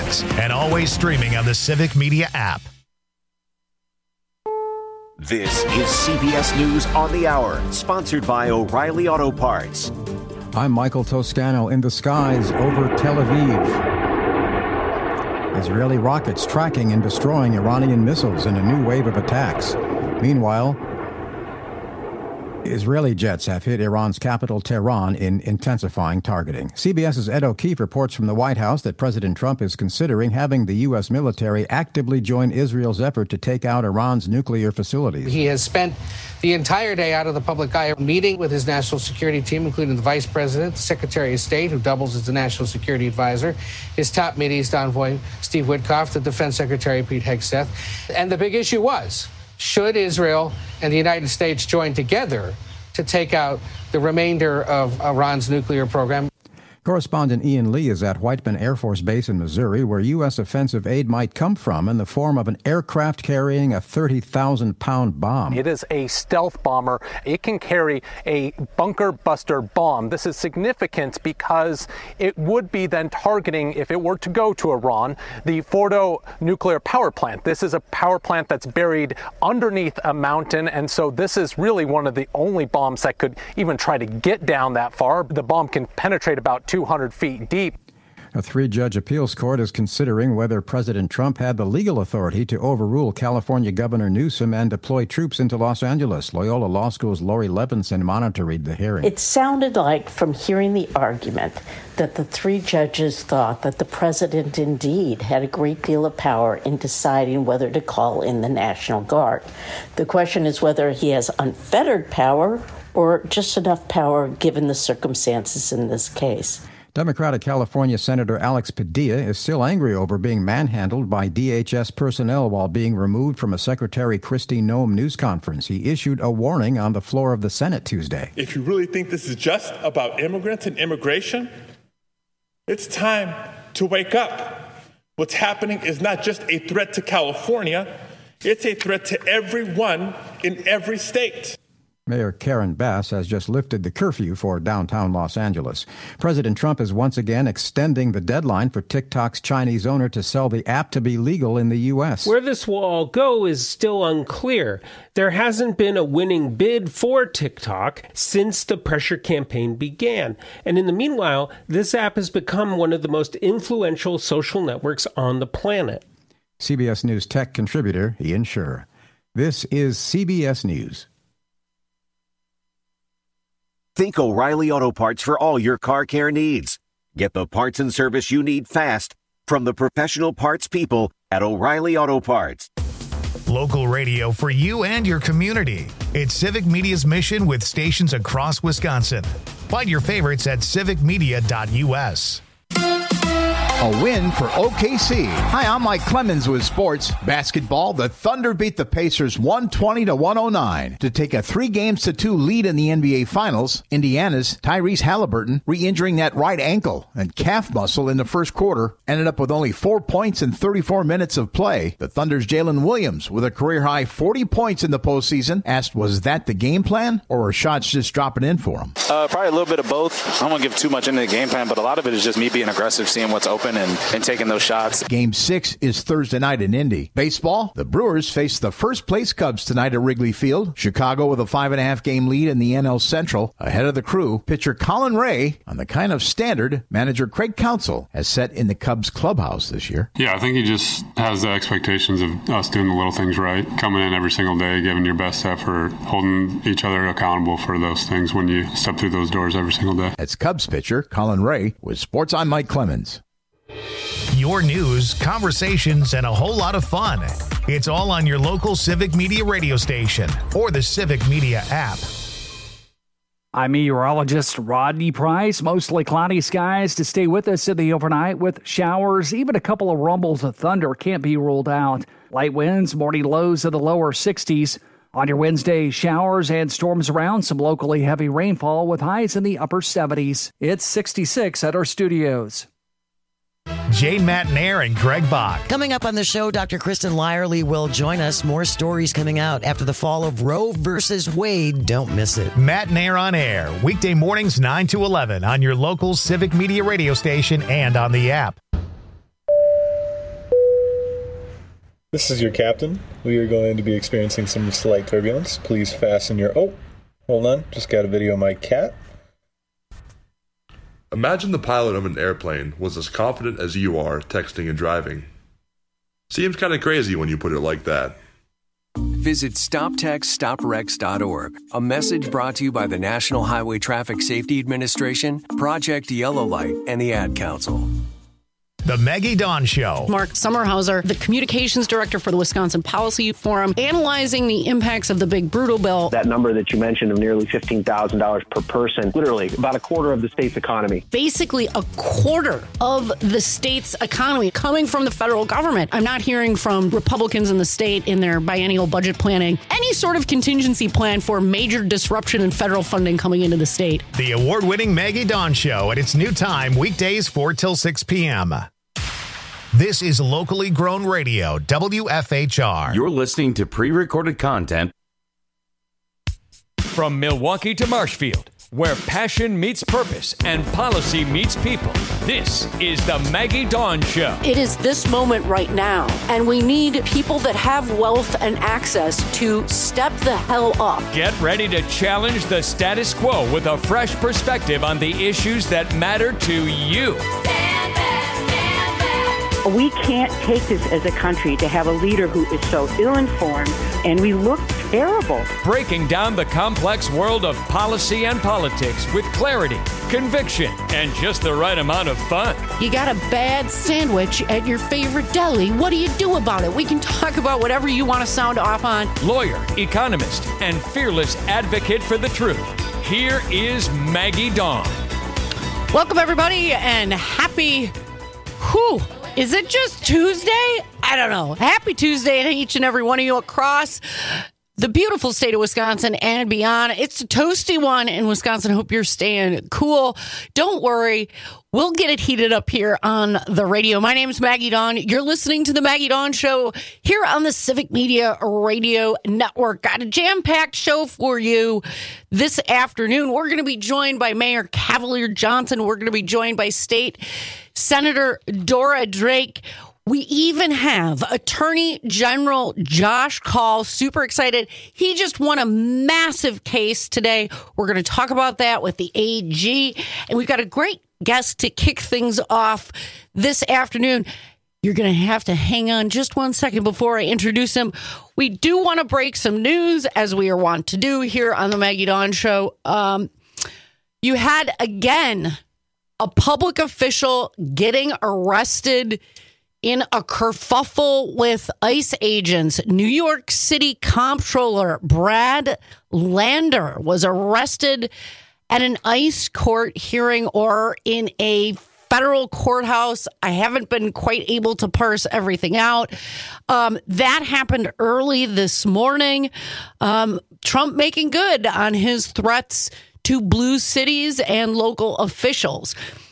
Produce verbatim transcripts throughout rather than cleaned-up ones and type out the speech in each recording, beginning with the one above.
News, and always streaming on the Civic Media app. This is C B S News on the Hour, sponsored by O'Reilly Auto Parts. I'm Michael Toscano in the skies over Tel Aviv. Israeli rockets tracking and destroying Iranian missiles in a new wave of attacks. Meanwhile, Israeli jets have hit Iran's capital, Tehran, in intensifying targeting. CBS's Ed O'Keefe reports from the White House that President Trump is considering having the U S military actively join Israel's effort to take out Iran's nuclear facilities. He has spent the entire day out of the public eye meeting with his national security team, including the vice president, the secretary of state, who doubles as the national security advisor, his top Mideast envoy, Steve Witkoff, the defense secretary, Pete Hegseth. And the big issue was, should Israel and the United States join together to take out the remainder of Iran's nuclear program? Correspondent Ian Lee is at Whiteman Air Force Base in Missouri, where U S offensive aid might come from in the form of an aircraft carrying a thirty thousand pound bomb. It is a stealth bomber. It can carry a bunker buster bomb. This is significant because it would be then targeting, if it were to go to Iran, the Fordo nuclear power plant. This is a power plant that's buried underneath a mountain, and so this is really one of the only bombs that could even try to get down that far. The bomb can penetrate about two hundred feet deep. A three-judge appeals court is considering whether President Trump had the legal authority to overrule California Governor Newsom and deploy troops into Los Angeles. Loyola Law School's Lori Levinson monitored the hearing. It sounded like, from hearing the argument, that the three judges thought that the president indeed had a great deal of power in deciding whether to call in the National Guard. The question is whether he has unfettered power or just enough power given the circumstances in this case. Democratic California Senator Alex Padilla is still angry over being manhandled by D H S personnel while being removed from a Secretary Kristi Noem news conference. He issued a warning on the floor of the Senate Tuesday. If you really think this is just about immigrants and immigration, it's time to wake up. What's happening is not just a threat to California, it's a threat to everyone in every state. Mayor Karen Bass has just lifted the curfew for downtown Los Angeles. President Trump is once again extending the deadline for TikTok's Chinese owner to sell the app to be legal in the U S. Where this will all go is still unclear. There hasn't been a winning bid for TikTok since the pressure campaign began. And in the meanwhile, this app has become one of the most influential social networks on the planet. C B S News tech contributor Ian Sherr. This is C B S News. Think O'Reilly Auto Parts for all your car care needs. Get the parts and service you need fast from the professional parts people at O'Reilly Auto Parts. Local radio for you and your community. It's Civic Media's mission with stations across Wisconsin. Find your favorites at civic media dot u s. A win for O K C. Hi, I'm Mike Clemens with sports. Basketball, the Thunder beat the Pacers one twenty to one oh nine to take a three games to two lead in the N B A Finals. Indiana's Tyrese Halliburton, re-injuring that right ankle and calf muscle in the first quarter, ended up with only four points in thirty-four minutes of play. The Thunder's Jalen Williams, with a career-high forty points in the postseason, asked, was that the game plan, or were shots just dropping in for him? Uh, probably a little bit of both. I don't want to give too much into the game plan, but a lot of it is just me being aggressive, seeing what's open, And, and taking those shots. Game six is Thursday night in Indy. Baseball, the Brewers face the first-place Cubs tonight at Wrigley Field. Chicago with a five-and-a-half game lead in the N L Central. Ahead of the Crew, pitcher Colin Ray on the kind of standard manager Craig Counsell has set in the Cubs clubhouse this year. Yeah, I think he just has the expectations of us doing the little things right, coming in every single day, giving your best effort, holding each other accountable for those things when you step through those doors every single day. That's Cubs pitcher Colin Ray with Sports. I'm Mike Clemens. Your news, conversations, and a whole lot of fun. It's all on your local Civic Media radio station or the Civic Media app. I'm meteorologist Rodney Price. Mostly cloudy skies to stay with us in the overnight with showers. Even a couple of rumbles of thunder can't be ruled out. Light winds, morning lows in the lower sixties. On your Wednesday, showers and storms around, some locally heavy rainfall with highs in the upper seventies. It's sixty-six at our studios. Jane Matnair and Greg Bach. Coming up on the show, Doctor Kristen Lyerly will join us. More stories coming out after the fall of Roe versus Wade. Don't miss it. Matnair on air, weekday mornings nine to eleven on your local Civic Media radio station and on the app. This is your captain. We are going to be experiencing some slight turbulence. Please fasten your... Oh, hold on. Just got a video of my cat. Imagine the pilot of an airplane was as confident as you are texting and driving. Seems kind of crazy when you put it like that. Visit stop text stop wrecks dot org. A message brought to you by the National Highway Traffic Safety Administration, Project Yellow Light, and the Ad Council. The Maggie Dawn Show. Mark Sommerhauser, the communications director for the Wisconsin Policy Forum, analyzing the impacts of the big brutal bill. That number that you mentioned of nearly fifteen thousand dollars per person, literally about a quarter of the state's economy. Basically a quarter of the state's economy coming from the federal government. I'm not hearing from Republicans in the state in their biennial budget planning any sort of contingency plan for major disruption in federal funding coming into the state. The award-winning Maggie Dawn Show at its new time, weekdays four till six p.m. This is locally grown radio, W F H R. You're listening to pre-recorded content. From Milwaukee to Marshfield, where passion meets purpose and policy meets people, this is the Maggie Dawn Show. It is this moment right now, and we need people that have wealth and access to step the hell up. Get ready to challenge the status quo with a fresh perspective on the issues that matter to you. We can't take this as a country to have a leader who is so ill-informed, and we look terrible. Breaking down the complex world of policy and politics with clarity, conviction, and just the right amount of fun. You got a bad sandwich at your favorite deli. What do you do about it? We can talk about whatever you want to sound off on. Lawyer, economist, and fearless advocate for the truth. Here is Maggie Dawn. Welcome, everybody, and happy... Whew. Is it just Tuesday? I don't know. Happy Tuesday to each and every one of you across the beautiful state of Wisconsin and beyond. It's a toasty one in Wisconsin. Hope you're staying cool. Don't worry. We'll get it heated up here on the radio. My name is Maggie Dawn. You're listening to the Maggie Dawn Show here on the Civic Media Radio Network. Got a jam-packed show for you this afternoon. We're going to be joined by Mayor Cavalier Johnson. We're going to be joined by State Senator Dora Drake. We even have Attorney General Josh Kaul. Super excited. He just won a massive case today. We're going to talk about that with the A G. And we've got a great guest to kick things off this afternoon. You're going to have to hang on just one second before I introduce him. We do want to break some news, as we are wont to do here on the Maggie Dawn Show. Um, you had, again, a public official getting arrested in a kerfuffle with ICE agents. New York City Comptroller Brad Lander was arrested at an ICE court hearing or in a federal courthouse. I haven't been quite able to parse everything out. Um, that happened early this morning. Um, Trump making good on his threats to blue cities and local officials.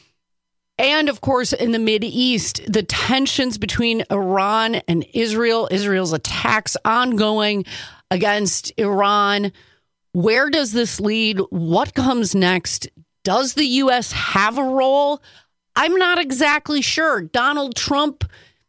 And, of course, in the Mideast, the tensions between Iran and Israel, Israel's attacks ongoing against Iran. Where does this lead? What comes next? Does the U S have a role? I'm not exactly sure. Donald Trump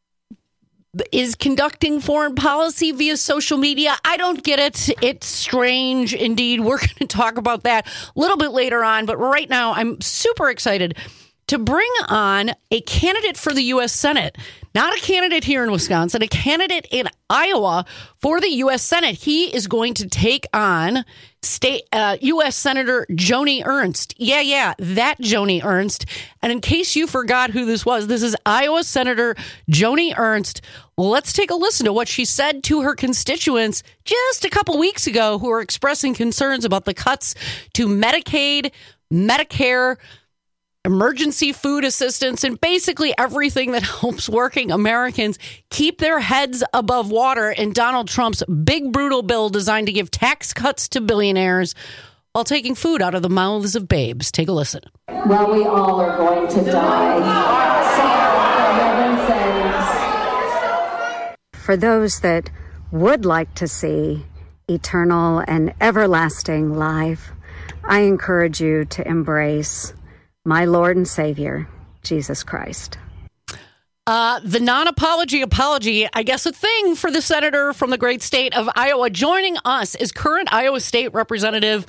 is conducting foreign policy via social media. I don't get it. It's strange indeed. We're going to talk about that a little bit later on. But right now, I'm super excited to bring on a candidate for the U S Senate, not a candidate here in Wisconsin, a candidate in Iowa for the U S Senate. He is going to take on state uh, U S Senator Joni Ernst. Yeah, yeah, that Joni Ernst. And in case you forgot who this was, this is Iowa Senator Joni Ernst. Let's take a listen to what she said to her constituents just a couple weeks ago who are expressing concerns about the cuts to Medicaid, Medicare, emergency food assistance, and basically everything that helps working Americans keep their heads above water in Donald Trump's big, brutal bill designed to give tax cuts to billionaires while taking food out of the mouths of babes. Take a listen. Well, we all are going to die. For those that would like to see eternal and everlasting life, I encourage you to embrace my Lord and Savior, Jesus Christ. Uh, the non-apology apology, I guess a thing for the senator from the great state of Iowa. Joining us is current Iowa State Representative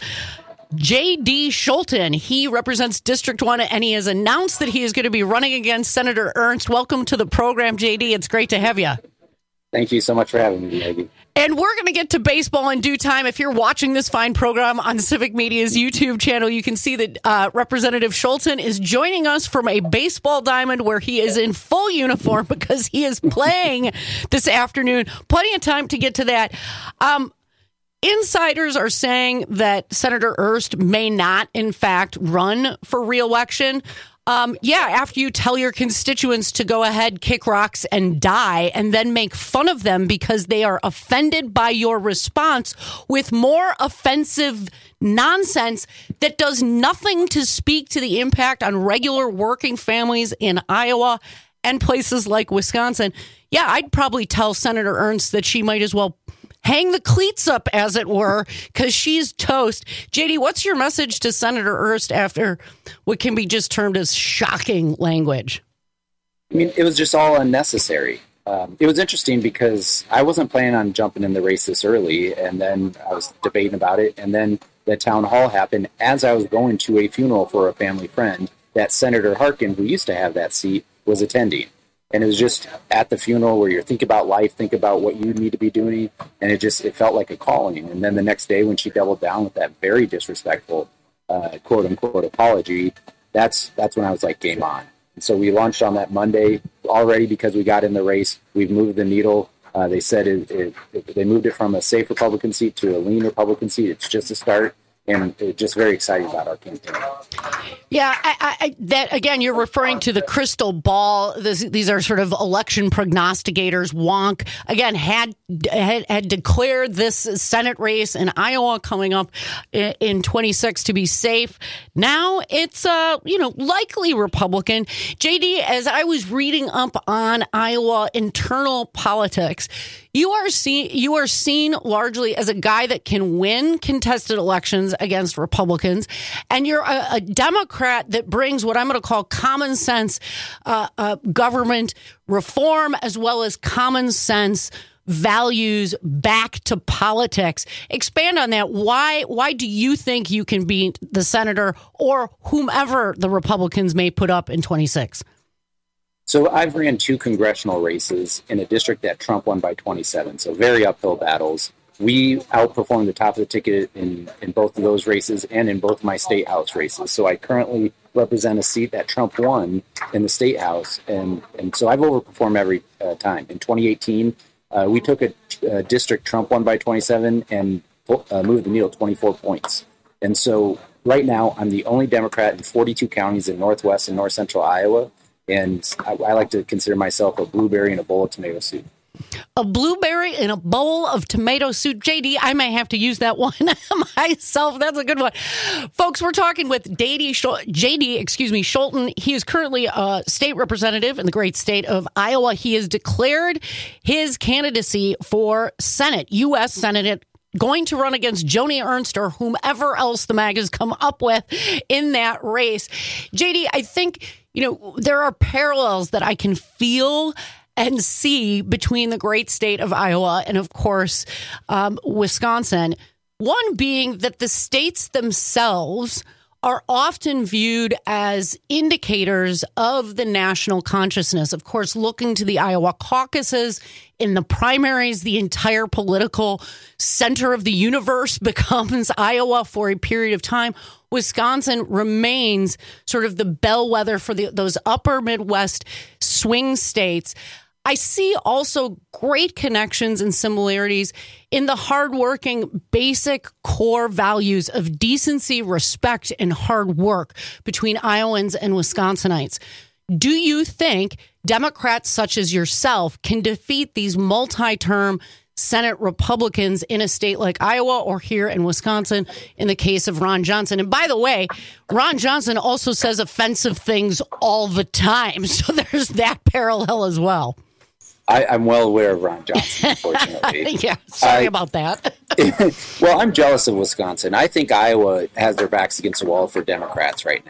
J D Scholten. He represents District one, and he has announced that he is going to be running against Senator Ernst. Welcome to the program, J D. It's great to have you. Thank you so much for having me, Maggie. And we're going to get to baseball in due time. If you're watching this fine program on Civic Media's YouTube channel, you can see that uh, Representative Scholten is joining us from a baseball diamond where he is in full uniform because he is playing this afternoon. Plenty of time to get to that. Um, insiders are saying that Senator Ernst may not, in fact, run for re-election. Um, yeah, after you tell your constituents to go ahead, kick rocks, and die, and then make fun of them because they are offended by your response with more offensive nonsense that does nothing to speak to the impact on regular working families in Iowa and places like Wisconsin. Yeah, I'd probably tell Senator Ernst that she might as well hang the cleats up, as it were, because she's toast. J D, what's your message to Senator Ernst after what can be just termed as shocking language? I mean, it was just all unnecessary. Um, it was interesting because I wasn't planning on jumping in the race this early, and then I was debating about it, and then the town hall happened as I was going to a funeral for a family friend that Senator Harkin, who used to have that seat, was attending. And it was just at the funeral where you're think about life, think about what you need to be doing. And it just, it felt like a calling. And then the next day when she doubled down with that very disrespectful uh, quote unquote apology, that's, that's when I was like, game on. And so we launched on that Monday already because we got in the race. We've moved the needle. Uh, they said it, it, it, they moved it from a safe Republican seat to a lean Republican seat. It's just a start. And just very excited about our campaign. Yeah, I, I, that again, you're referring to the crystal ball. This, these are sort of election prognosticators. Wonk again had, had had declared this Senate race in Iowa coming up in, in twenty-six to be safe. Now it's uh you know likely Republican. J D, as I was reading up on Iowa internal politics, you are seen you are seen largely as a guy that can win contested elections against Republicans, and you're a, a Democrat that brings what I'm going to call common sense uh, uh, government reform as well as common sense values back to politics. Expand on that. Why why do you think you can beat the senator or whomever the Republicans may put up in twenty-six? So I've ran two congressional races in a district that Trump won by twenty-seven, so very uphill battles. We outperformed the top of the ticket in, in both of those races and in both my state house races. So I currently represent a seat that Trump won in the state house, and, and so I've overperformed every uh, time. In twenty eighteen, uh, we took a, a district Trump won by twenty-seven and uh, moved the needle twenty-four points. And so right now, I'm the only Democrat in forty-two counties in northwest and north central Iowa. And I, I like to consider myself a blueberry in a bowl of tomato soup. A blueberry in a bowl of tomato soup. J D, I may have to use that one myself. That's a good one. Folks, we're talking with J D, J D, excuse me, Scholten. He is currently a state representative in the great state of Iowa. He has declared his candidacy for Senate, U S Senate, going to run against Joni Ernst or whomever else the MAG has come up with in that race. J D, I think, you know, there are parallels that I can feel and see between the great state of Iowa and, of course, um, Wisconsin. One being that the states themselves are often viewed as indicators of the national consciousness. Of course, looking to the Iowa caucuses, in the primaries, the entire political center of the universe becomes Iowa for a period of time. Wisconsin remains sort of the bellwether for the, those upper Midwest swing states. I see also great connections and similarities in the hardworking, basic core values of decency, respect, and hard work between Iowans and Wisconsinites. Do you think Democrats such as yourself can defeat these multi-term Senate Republicans in a state like Iowa or here in Wisconsin in the case of Ron Johnson? And by the way, Ron Johnson also says offensive things all the time. So there's that parallel as well. I, I'm well aware of Ron Johnson, unfortunately. Yeah, sorry I, about that. Well, I'm jealous of Wisconsin. I think Iowa has their backs against the wall for Democrats right now.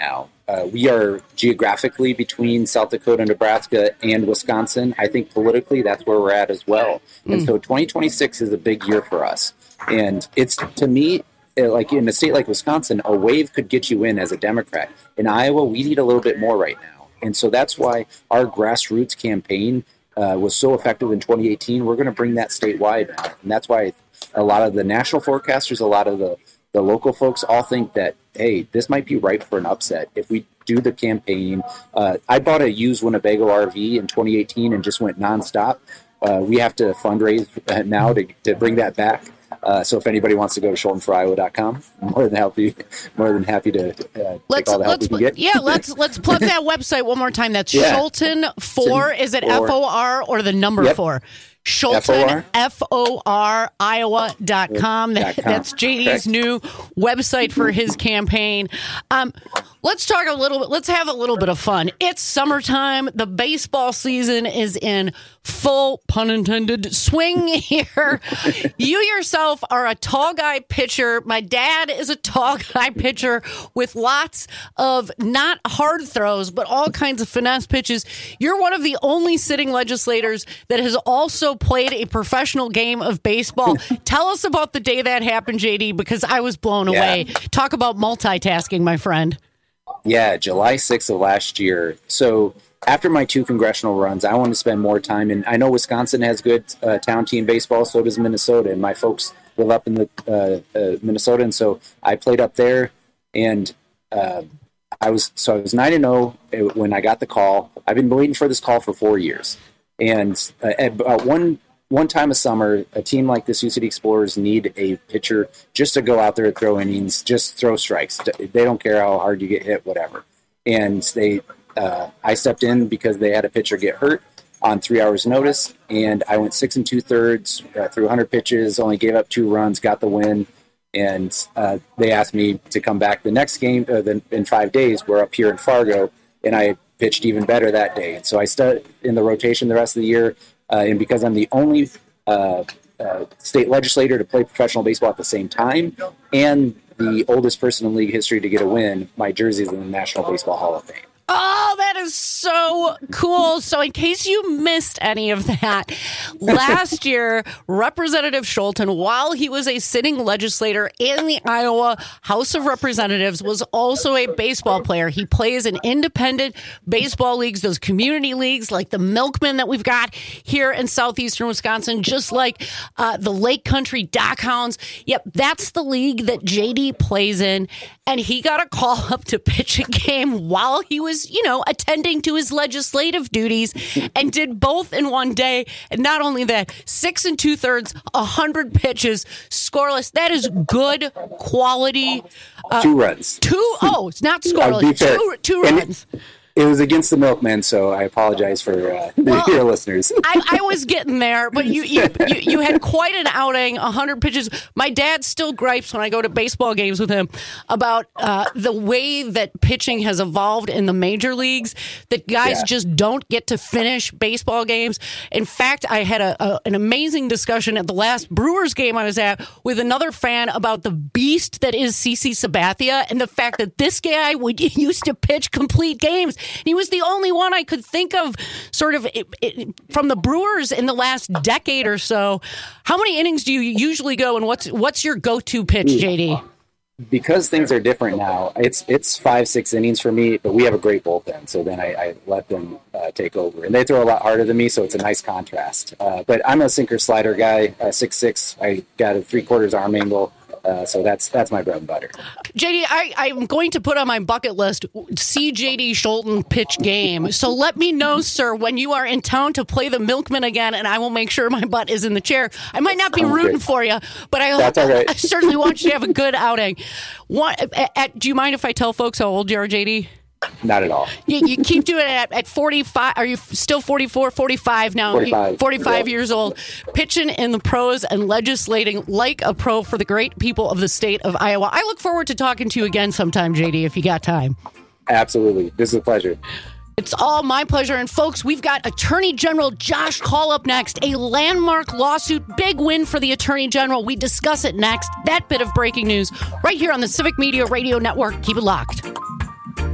uh, we are geographically between South Dakota, Nebraska, and Wisconsin. I think politically that's where we're at as well. Mm. And so twenty twenty-six is a big year for us. And it's, to me, like in a state like Wisconsin, a wave could get you in as a Democrat. In Iowa, we need a little bit more right now. And so that's why our grassroots campaign uh, was so effective in twenty eighteen. We're going to bring that statewide now. And that's why a lot of the national forecasters, a lot of the, the local folks all think that, hey, this might be ripe for an upset if we do the campaign. Uh, I bought a used Winnebago R V in twenty eighteen and just went nonstop. Uh, we have to fundraise now to, to bring that back. Uh, so if anybody wants to go to Scholten for Iowa dot com, I'm more than happy, more than happy to uh, let's, take all the help we can get. Yeah, let's let's plug that website one more time. That's yeah. Scholten for, is it F O R or the number yep. four? Scholten, F O R, Iowa dot com. That, that's J D's okay. new website for his campaign. Um, let's talk a little bit. Let's have a little bit of fun. It's summertime. The baseball season is in full, pun intended, swing here. You yourself are a tall guy pitcher. My dad is a tall guy pitcher with lots of not hard throws, but all kinds of finesse pitches. You're one of the only sitting legislators that has also played a professional game of baseball. Tell us about the day that happened, J D, because I was blown yeah. away. Talk about multitasking, my friend. Yeah, July sixth of last year. So after my two congressional runs, I wanted to spend more time. And I know Wisconsin has good uh, town team baseball, so does Minnesota. And my folks live up in the uh, uh, Minnesota, and so I played up there. And uh, I was so I was nine and zero when I got the call. I've been waiting for this call for four years. And uh, at uh, one one time a summer, a team like the Sioux City Explorers need a pitcher just to go out there and throw innings, just throw strikes. They don't care how hard you get hit, whatever. And they, uh, I stepped in because they had a pitcher get hurt on three hours' notice, and I went six and two thirds, uh, threw one hundred pitches, only gave up two runs, got the win. And uh, they asked me to come back the next game uh, the, in five days. We're up here in Fargo, and I pitched even better that day. And so I started in the rotation the rest of the year. Uh, and because I'm the only uh, uh, state legislator to play professional baseball at the same time and the oldest person in league history to get a win, my jersey is in the National Baseball Hall of Fame. Oh, that is so cool. So in case you missed any of that, last year, Representative Scholten, while he was a sitting legislator in the Iowa House of Representatives, was also a baseball player. He plays in independent baseball leagues, those community leagues like the Milkmen that we've got here in southeastern Wisconsin, just like uh, the Lake Country Dockhounds. Yep, that's the league that J D plays in. And he got a call up to pitch a game while he was, you know, attending to his legislative duties, and did both in one day. And not only that, six and two thirds, a hundred pitches, scoreless. That is good quality. Uh, two runs. Two. Oh, it's not scoreless. Two, two runs. It, it was against the Milkmen, so I apologize for uh, well, your listeners. I, I was getting there, but you you, you you had quite an outing, one hundred pitches. My dad still gripes when I go to baseball games with him about uh, the way that pitching has evolved in the major leagues, that guys yeah. just don't get to finish baseball games. In fact, I had a, a an amazing discussion at the last Brewers game I was at with another fan about the beast that is CeCe Sabathia and the fact that this guy would used to pitch complete games. He was the only one I could think of sort of it, it, from the Brewers in the last decade or so. How many innings do you usually go, and what's what's your go-to pitch, J D? Because things are different now, it's it's five, six innings for me, but we have a great bullpen, so then I, I let them uh, take over. And they throw a lot harder than me, so it's a nice contrast. Uh, but I'm a sinker-slider guy, uh, six six. I got a three-quarters arm angle. Uh, so that's that's my bread and butter. J D, I, I'm going to put on my bucket list, see J D Scholten pitch game. So let me know, sir, when you are in town to play the Milkmen again, and I will make sure my butt is in the chair. I might not be Sounds rooting great. for you, but I, that's all right. I certainly want you to have a good outing. What, at, at, do you mind if I tell folks how old you are, J D? Not at all. You, you keep doing it at, at forty-five. Are you still forty-four, forty-five now? forty-five. forty-five yeah. years old, pitching in the pros and legislating like a pro for the great people of the state of Iowa. I look forward to talking to you again sometime, J D, if you got time. Absolutely. This is a pleasure. It's all my pleasure. And folks, we've got Attorney General Josh Kaul up next. A landmark lawsuit, big win for the Attorney General. We discuss it next. That bit of breaking news right here on the Civic Media Radio Network. Keep it locked.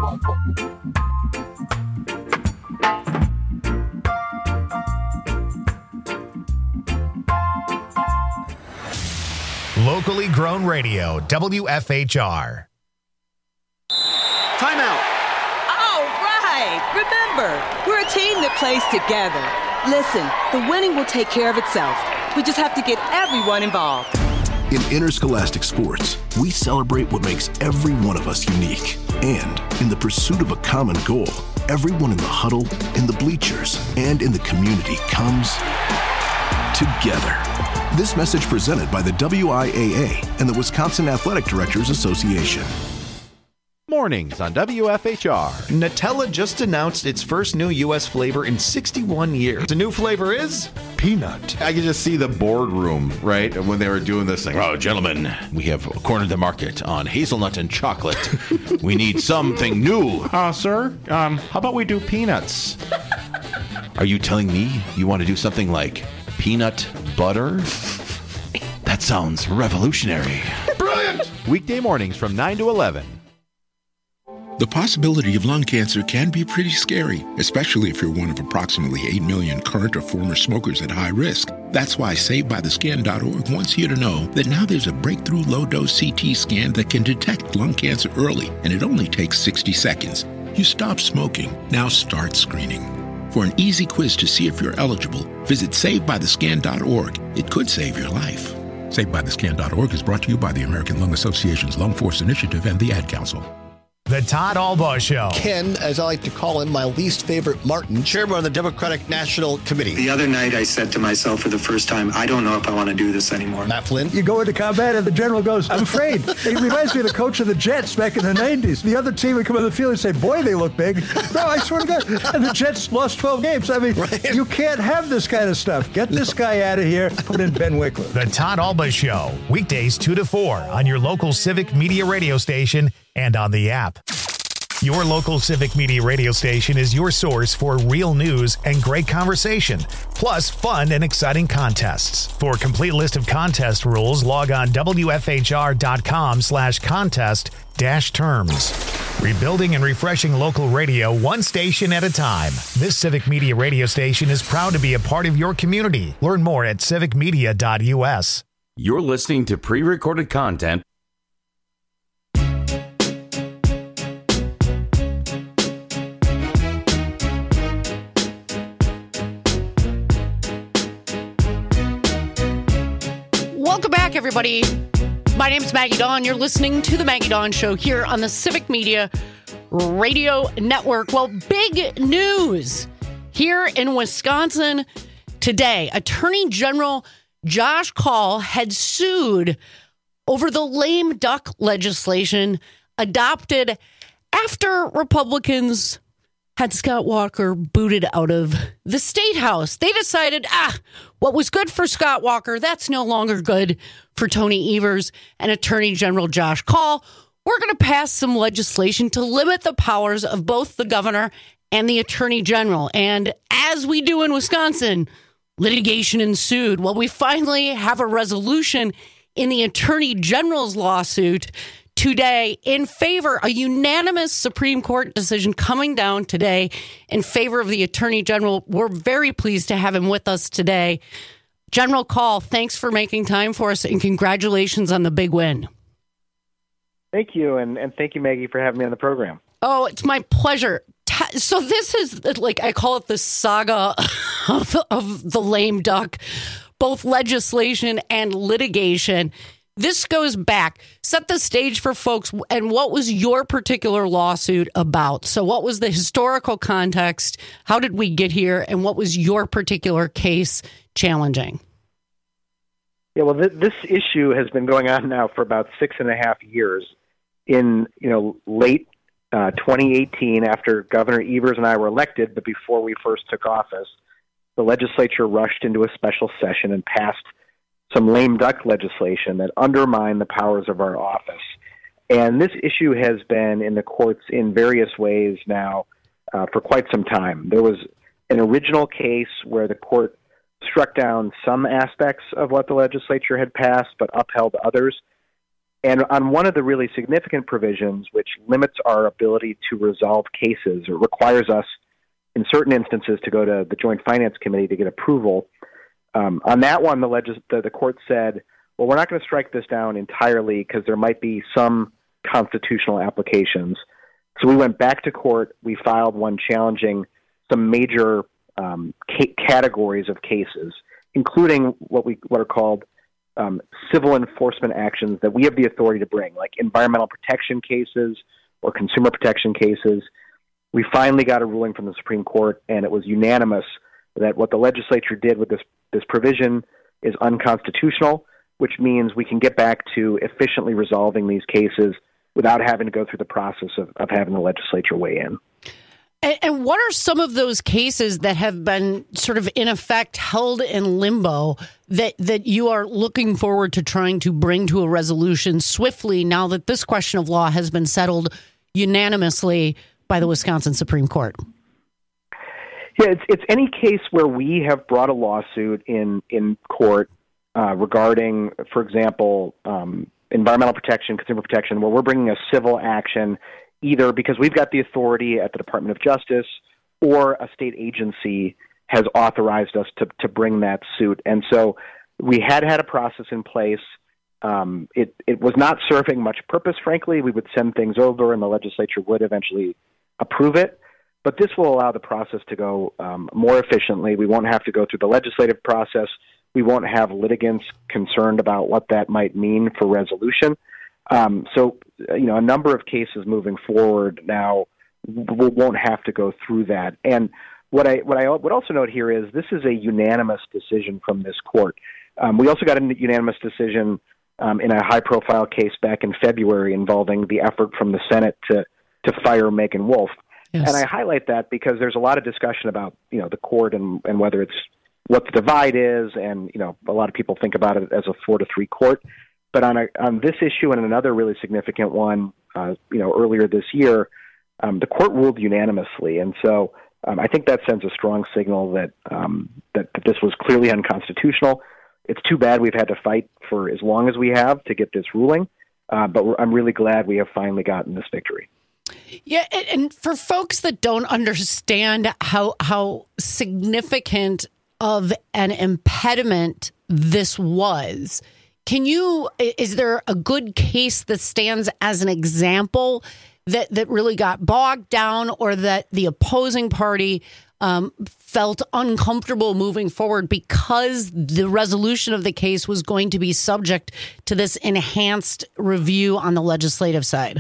Locally grown radio, W F H R. Timeout. All right. Remember, we're a team that plays together. Listen, the winning will take care of itself. We just have to get everyone involved. In interscholastic sports, we celebrate what makes every one of us unique. And in the pursuit of a common goal, everyone in the huddle, in the bleachers, and in the community comes together. This message presented by the W I A A and the Wisconsin Athletic Directors Association. Mornings on W F H R. Nutella just announced its first new U S flavor in sixty-one years. The new flavor is peanut. I can just see the boardroom, right, when they were doing this thing. Oh, gentlemen, we have cornered the market on hazelnut and chocolate. We need something new. Uh, sir, um, how about we do peanuts? Are you telling me you want to do something like peanut butter? That sounds revolutionary. Brilliant! Weekday mornings from nine to eleven. The possibility of lung cancer can be pretty scary, especially if you're one of approximately eight million current or former smokers at high risk. That's why Saved By The Scan dot org wants you to know that now there's a breakthrough low-dose C T scan that can detect lung cancer early, and it only takes sixty seconds. You stop smoking, now start screening. For an easy quiz to see if you're eligible, visit Saved By The Scan dot org. It could save your life. Saved By The Scan dot org is brought to you by the American Lung Association's Lung Force Initiative and the Ad Council. The Todd Albaugh Show. Ken, as I like to call him, my least favorite Martin, chairman of the Democratic National Committee. The other night I said to myself for the first time, I don't know if I want to do this anymore. Matt Flynn. You go into combat and the general goes, I'm afraid. It reminds me of the coach of the Jets back in the nineties. The other team would come on the field and say, boy, they look big. No, I swear to God. And the Jets lost twelve games. I mean, right. You can't have this kind of stuff. Get this no. guy out of here. Put in Ben Wickler. The Todd Albaugh Show. Weekdays two to four on your local Civic Media radio station and on the app. Your local Civic Media radio station is your source for real news and great conversation, plus fun and exciting contests. For a complete list of contest rules, log on W F H R dot com slash contest dash terms. Rebuilding and refreshing local radio one station at a time. This Civic Media radio station is proud to be a part of your community. Learn more at civic media dot U S. You're listening to pre-recorded content. Welcome back, everybody. My name is Maggie Dawn. You're listening to The Maggie Dawn Show here on the Civic Media Radio Network. Well, big news here in Wisconsin today. Attorney General Josh Kaul had sued over the lame duck legislation adopted after Republicans had Scott Walker booted out of the State House. They decided, ah, what was good for Scott Walker, that's no longer good for Tony Evers and Attorney General Josh Kaul. We're going to pass some legislation to limit the powers of both the governor and the Attorney General. And as we do in Wisconsin, litigation ensued. Well, we finally have a resolution in the Attorney General's lawsuit today in favor, a unanimous Supreme Court decision coming down today in favor of the Attorney General. We're very pleased to have him with us today. General Kaul, thanks for making time for us and congratulations on the big win. Thank you. And, and thank you, Maggie, for having me on the program. Oh, it's my pleasure. So this is like, I call it the saga of, of the lame duck, both legislation and litigation. This goes back. Set the stage for folks. And what was your particular lawsuit about? So what was the historical context? How did we get here? And what was your particular case challenging? Yeah, well, th- this issue has been going on now for about six and a half years. In, you know, late uh, twenty eighteen, after Governor Evers and I were elected, but before we first took office, the legislature rushed into a special session and passed some lame duck legislation that undermined the powers of our office. And this issue has been in the courts in various ways now uh, for quite some time. There was an original case where the court struck down some aspects of what the legislature had passed, but upheld others. And on one of the really significant provisions, which limits our ability to resolve cases or requires us in certain instances to go to the Joint Finance Committee to get approval, um, on that one, the, legis- the, the court said, well, we're not going to strike this down entirely because there might be some constitutional applications. So we went back to court. We filed one challenging some major um, ca- categories of cases, including what we what are called um, civil enforcement actions that we have the authority to bring, like environmental protection cases or consumer protection cases. We finally got a ruling from the Supreme Court, and it was unanimous that what the legislature did with this this provision is unconstitutional, which means we can get back to efficiently resolving these cases without having to go through the process of, of having the legislature weigh in. And, and what are some of those cases that have been sort of, in effect, held in limbo that, that you are looking forward to trying to bring to a resolution swiftly now that this question of law has been settled unanimously by the Wisconsin Supreme Court? Yeah, it's, it's any case where we have brought a lawsuit in, in court uh, regarding, for example, um, environmental protection, consumer protection, where we're bringing a civil action either because we've got the authority at the Department of Justice or a state agency has authorized us to, to bring that suit. And so we had had a process in place. Um, it, it was not serving much purpose, frankly. We would send things over and the legislature would eventually approve it. But this will allow the process to go um, more efficiently. We won't have to go through the legislative process. We won't have litigants concerned about what that might mean for resolution. Um, so, you know, a number of cases moving forward now we won't have to go through that. And what I what I would also note here is this is a unanimous decision from this court. Um, we also got a unanimous decision um, in a high-profile case back in February involving the effort from the Senate to to fire Megan Wolf. Yes. And I highlight that because there's a lot of discussion about, you know, the court and, and whether it's what the divide is, and you know, a lot of people think about it as a four to three court. But on a, on this issue and another really significant one, uh, you know, earlier this year, um, the court ruled unanimously, and so um, I think that sends a strong signal that, um, that that this was clearly unconstitutional. It's too bad we've had to fight for as long as we have to get this ruling, uh, but we're, I'm really glad we have finally gotten this victory. Yeah, and for folks that don't understand how how significant of an impediment this was, can you, is there a good case that stands as an example that, that really got bogged down or that the opposing party um, felt uncomfortable moving forward because the resolution of the case was going to be subject to this enhanced review on the legislative side?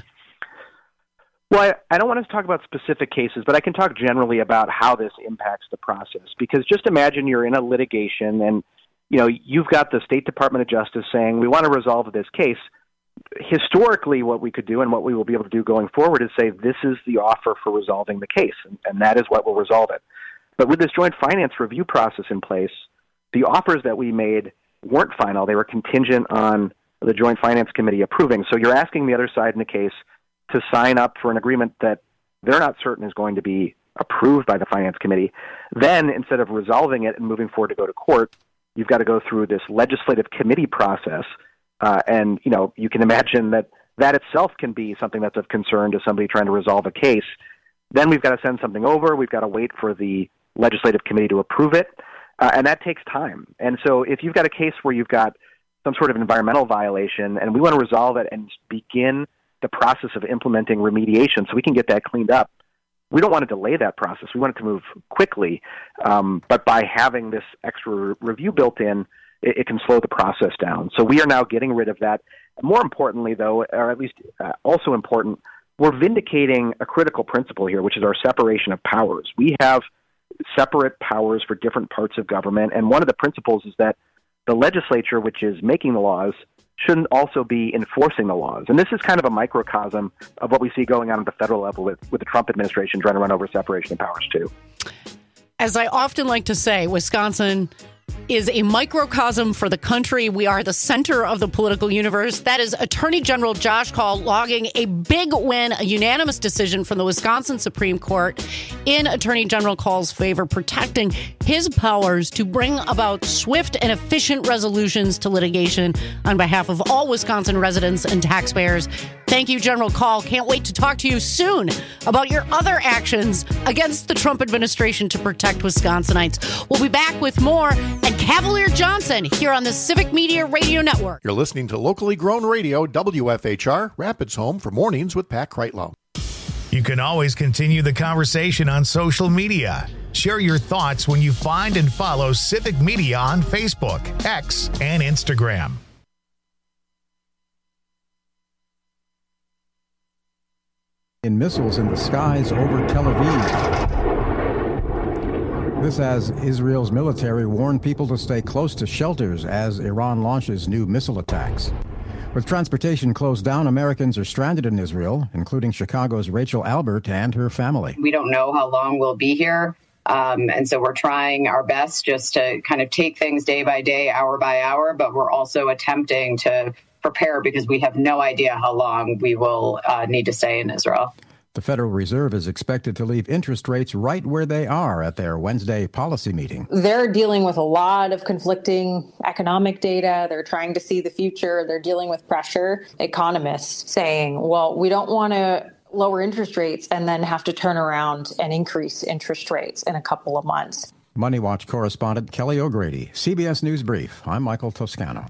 Well, I, I don't want to talk about specific cases, but I can talk generally about how this impacts the process. Because just imagine you're in a litigation and, you know, you've got the State Department of Justice saying, we want to resolve this case. Historically, what we could do and what we will be able to do going forward is say, this is the offer for resolving the case, and, and that is what will resolve it. But with this joint finance review process in place, the offers that we made weren't final. They were contingent on the Joint Finance Committee approving. So you're asking the other side in the case to sign up for an agreement that they're not certain is going to be approved by the Finance Committee. Then, instead of resolving it and moving forward to go to court, you've got to go through this legislative committee process. Uh, and, you know, you can imagine that that itself can be something that's of concern to somebody trying to resolve a case. Then we've got to send something over. We've got to wait for the legislative committee to approve it. Uh, and that takes time. And so if you've got a case where you've got some sort of environmental violation and we want to resolve it and begin the process of implementing remediation so we can get that cleaned up, we don't want to delay that process. We want it to move quickly. Um, but by having this extra re- review built in, it, it can slow the process down. So we are now getting rid of that. More importantly, though, or at least uh, also important, we're vindicating a critical principle here, which is our separation of powers. We have separate powers for different parts of government. And one of the principles is that the legislature, which is making the laws, shouldn't also be enforcing the laws. And this is kind of a microcosm of what we see going on at the federal level with, with the Trump administration trying to run over separation of powers, too. As I often like to say, Wisconsin is a microcosm for the country. We are the center of the political universe. That is Attorney General Josh Kaul logging a big win, a unanimous decision from the Wisconsin Supreme Court in Attorney General Kaul's favor, protecting his powers to bring about swift and efficient resolutions to litigation on behalf of all Wisconsin residents and taxpayers. Thank you, General Kaul. Can't wait to talk to you soon about your other actions against the Trump administration to protect Wisconsinites. We'll be back with more and Cavalier Johnson here on the Civic Media Radio Network. You're listening to locally grown radio, W F H R, Rapids Home for Mornings with Pat Kreitlow. You can always continue the conversation on social media. Share your thoughts when you find and follow Civic Media on Facebook, X, and Instagram. In missiles in the skies over Tel Aviv. This as Israel's military warned people to stay close to shelters as Iran launches new missile attacks. With transportation closed down, Americans are stranded in Israel, including Chicago's Rachel Albert and her family. We don't know how long we'll be here, um, and so we're trying our best just to kind of take things day by day, hour by hour, but we're also attempting to prepare because we have no idea how long we will uh, need to stay in Israel. The Federal Reserve is expected to leave interest rates right where they are at their Wednesday policy meeting. They're dealing with a lot of conflicting economic data. They're trying to see the future. They're dealing with pressure. Economists saying, well, we don't want to lower interest rates and then have to turn around and increase interest rates in a couple of months. Money Watch correspondent Kelly O'Grady, C B S News Brief. I'm Michael Toscano.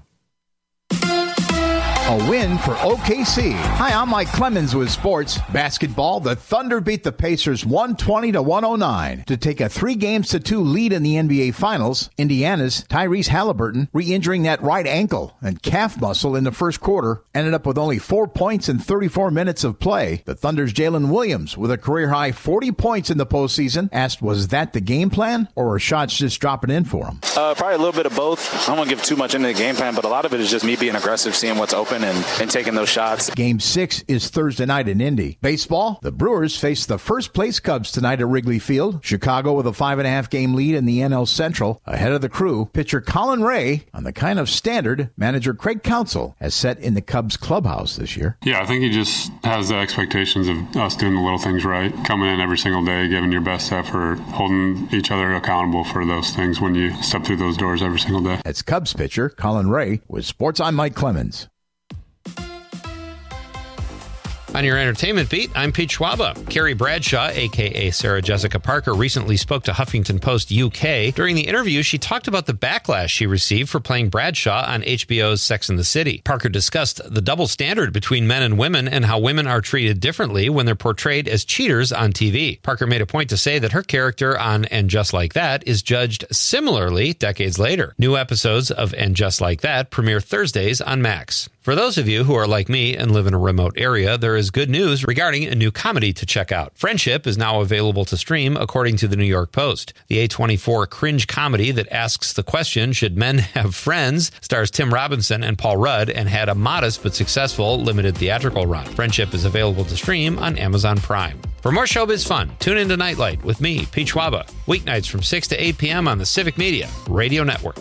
A win for O K C. Hi, I'm Mike Clemens with sports. Basketball, the Thunder beat the Pacers one twenty to one oh nine to take a three games to two lead in the N B A Finals. Indiana's Tyrese Halliburton, re-injuring that right ankle and calf muscle in the first quarter, ended up with only four points in thirty-four minutes of play. The Thunder's Jalen Williams, with a career-high forty points in the postseason, asked, was that the game plan, or were shots just dropping in for him? Uh, probably a little bit of both. I don't want to give too much into the game plan, but a lot of it is just me being aggressive, seeing what's open, And, and taking those shots. Game six is Thursday night in Indy. Baseball, the Brewers face the first-place Cubs tonight at Wrigley Field. Chicago with a five-and-a-half game lead in the N L Central. Ahead of the Crew, pitcher Colin Ray on the kind of standard manager Craig Counsell has set in the Cubs clubhouse this year. Yeah, I think he just has the expectations of us doing the little things right, coming in every single day, giving your best effort, holding each other accountable for those things when you step through those doors every single day. That's Cubs pitcher Colin Ray with Sports. I'm Mike Clemens. On your entertainment beat, I'm Pete Schwaba. Carrie Bradshaw, a k a. Sarah Jessica Parker, recently spoke to Huffington Post U K. During the interview, she talked about the backlash she received for playing Bradshaw on H B O's Sex and the City. Parker discussed the double standard between men and women and how women are treated differently when they're portrayed as cheaters on T V. Parker made a point to say that her character on And Just Like That is judged similarly decades later. New episodes of And Just Like That premiere Thursdays on Max. For those of you who are like me and live in a remote area, there is good news regarding a new comedy to check out. Friendship is now available to stream, according to the New York Post. The A twenty-four cringe comedy that asks the question, should men have friends, stars Tim Robinson and Paul Rudd and had a modest but successful limited theatrical run. Friendship is available to stream on Amazon Prime. For more showbiz fun, tune into Nightlight with me, Pete Schwaba, weeknights from six to eight p.m. on the Civic Media Radio Network.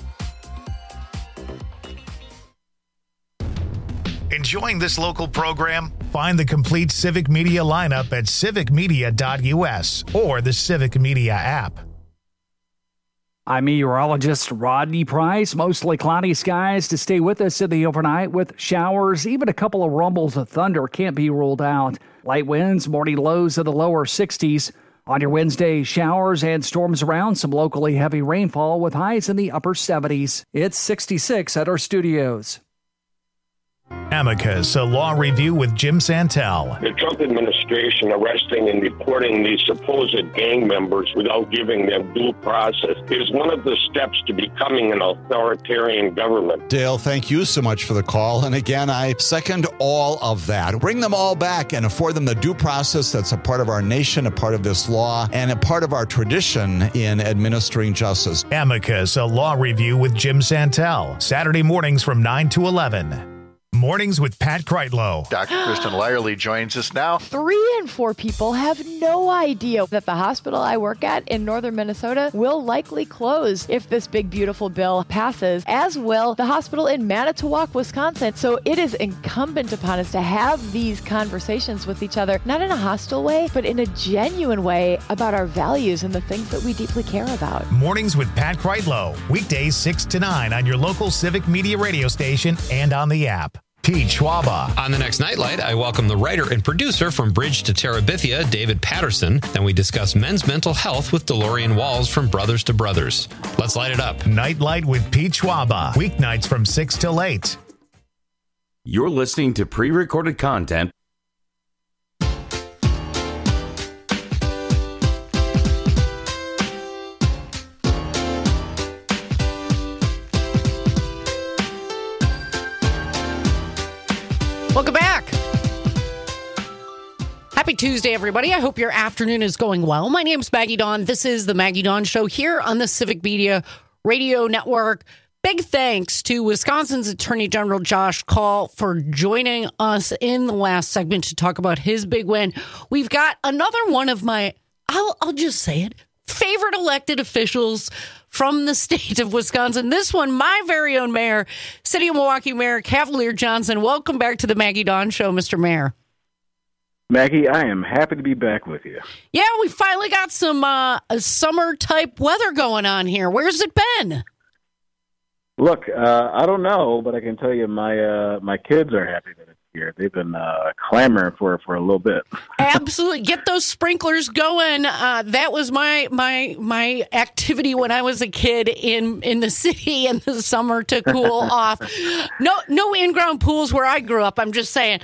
Enjoying this local program? Find the complete Civic Media lineup at civic media dot u s or the Civic Media app. I'm meteorologist Rodney Price. Mostly cloudy skies to stay with us in the overnight with showers. Even a couple of rumbles of thunder can't be ruled out. Light winds, morning lows in the lower sixties. On your Wednesday, showers and storms around, some locally heavy rainfall with highs in the upper seventies. It's sixty-six at our studios. Amicus, a law review with Jim Santel. The Trump administration arresting and deporting these supposed gang members without giving them due process is one of the steps to becoming an authoritarian government. Dale, thank you so much for the call. And again, I second all of that. Bring them all back and afford them the due process that's a part of our nation, a part of this law, and a part of our tradition in administering justice. Amicus, a law review with Jim Santel. Saturday mornings from nine to eleven. Mornings with Pat Kreitlow. Doctor Kristen Lyerly joins us now. Three in four people have no idea that the hospital I work at in northern Minnesota will likely close if this big, beautiful bill passes, as will the hospital in Manitowoc, Wisconsin. So it is incumbent upon us to have these conversations with each other, not in a hostile way, but in a genuine way about our values and the things that we deeply care about. Mornings with Pat Kreitlow. Weekdays six to nine on your local Civic Media radio station and on the app. Pete Schwaba. On the next Nightlight, I welcome the writer and producer from Bridge to Terabithia, David Patterson. Then we discuss men's mental health with DeLorean Walls from Brothers to Brothers. Let's light it up. Nightlight with Pete Schwaba. Weeknights from six till eight. You're listening to pre-recorded content. Welcome back. Happy Tuesday, everybody. I hope your afternoon is going well. My name's Maggie Dawn. This is the Maggie Dawn Show here on the Civic Media Radio Network. Big thanks to Wisconsin's Attorney General Josh Kaul for joining us in the last segment to talk about his big win. We've got another one of my, I'll, I'll just say it, favorite elected officials from the state of Wisconsin. This one, my very own mayor, City of Milwaukee Mayor Cavalier Johnson. Welcome back to the Maggie Dawn Show, Mister Mayor. Maggie, I am happy to be back with you. Yeah, we finally got some uh, summer-type weather going on here. Where's it been? Look, uh, I don't know, but I can tell you my uh, my kids are happy that it's here. They've been uh, clamoring for it for a little bit. Absolutely. Get those sprinklers going. Uh, that was my my my activity when I was a kid in, in the city in the summer to cool off. No no in-ground pools where I grew up, I'm just saying.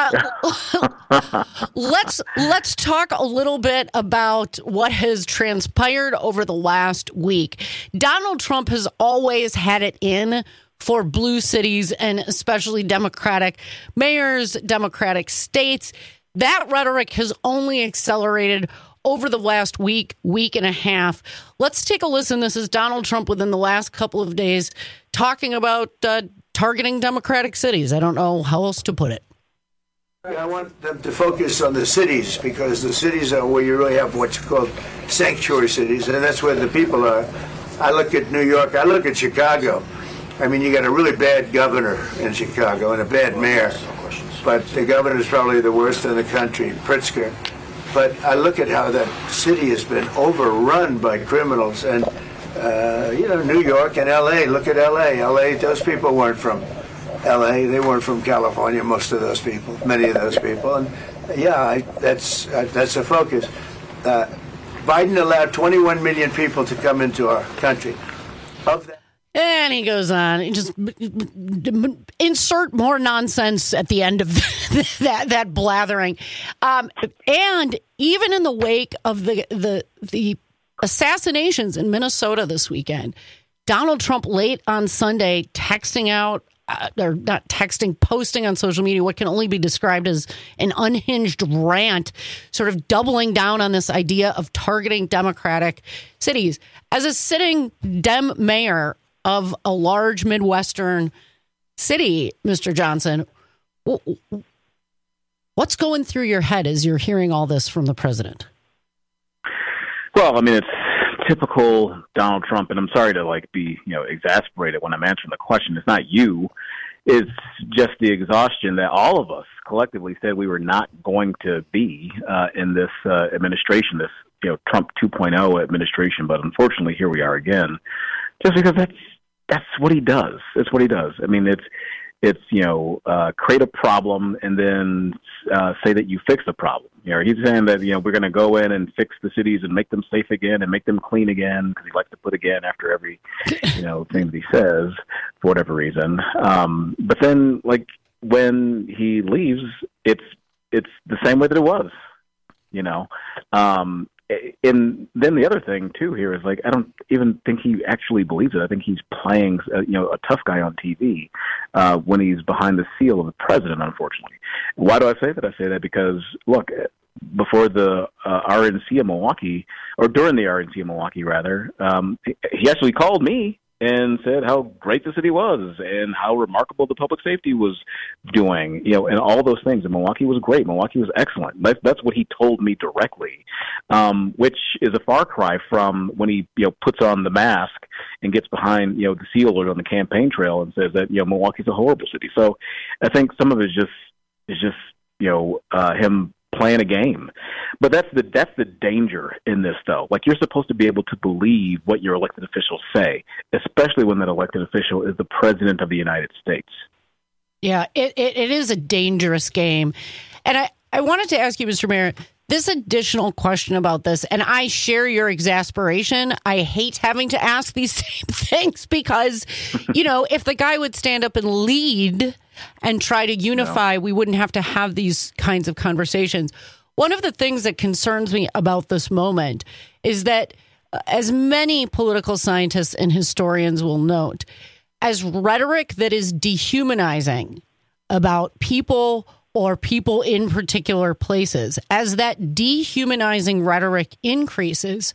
Uh, let's let's talk a little bit about what has transpired over the last week. Donald Trump has always had it in for blue cities and especially Democratic mayors, Democratic states. That rhetoric has only accelerated over the last week, week and a half. Let's take a listen. This is Donald Trump within the last couple of days talking about uh, targeting Democratic cities. I don't know how else to put it. I want them to focus on the cities because the cities are where you really have what's called sanctuary cities, and that's where the people are. I look at New York. I look at Chicago. I mean, you got a really bad governor in Chicago and a bad mayor, but the governor is probably the worst in the country, Pritzker. But I look at how that city has been overrun by criminals, and uh, you know, New York and L A. Look at L A. L A. Those people weren't from L A. They weren't from California. Most of those people, many of those people, and yeah, I, that's uh, that's a focus. Uh, Biden allowed twenty-one million people to come into our country. Of that. And he goes on, and just insert more nonsense at the end of that that blathering. Um, and even in the wake of the, the the assassinations in Minnesota this weekend, Donald Trump late on Sunday texting out, uh, or not texting, posting on social media what can only be described as an unhinged rant, sort of doubling down on this idea of targeting Democratic cities. As a sitting Dem mayor of a large Midwestern city, Mister Johnson, what's going through your head as you're hearing all this from the president? Well, I mean, it's typical Donald Trump, and I'm sorry to like be, you know, exasperated when I'm answering the question. It's not you. It's just the exhaustion that all of us collectively said we were not going to be uh, in this uh, administration, this, you know, Trump two point oh administration. But unfortunately, here we are again, just because that's That's what he does. That's what he does. I mean, it's, it's you know, uh, create a problem and then uh, say that you fix the problem. You know, he's saying that, you know, we're going to go in and fix the cities and make them safe again and make them clean again because he likes to put again after every, you know, thing that he says for whatever reason. Um, but then, like, when he leaves, it's it's the same way that it was, you know. Um, And then the other thing, too, here is, like, I don't even think he actually believes it. I think he's playing, uh, you know, a tough guy on T V uh, when he's behind the seal of the president, unfortunately. Why do I say that? I say that because, look, before the uh, R N C in Milwaukee, or during the R N C in Milwaukee, rather, um, he actually called me and said how great the city was and how remarkable the public safety was doing, you know, and all those things. And Milwaukee was great. Milwaukee was excellent. That's, that's what he told me directly, um, which is a far cry from when he, you know, puts on the mask and gets behind, you know, the seal on the campaign trail and says that, you know, Milwaukee's a horrible city. So I think some of it is just, is just, you know, uh, him playing a game. But that's the that's the danger in this, though. Like, you're supposed to be able to believe what your elected officials say, especially when that elected official is the president of the United States. Yeah, it, it, it is a dangerous game. And I, I wanted to ask you, Mister Mayor, this additional question about this, and I share your exasperation. I hate having to ask these same things because, you know, if the guy would stand up and lead and try to unify, no. we wouldn't have to have these kinds of conversations. One of the things that concerns me about this moment is that, uh, as many political scientists and historians will note, as rhetoric that is dehumanizing about people or people in particular places, as that dehumanizing rhetoric increases,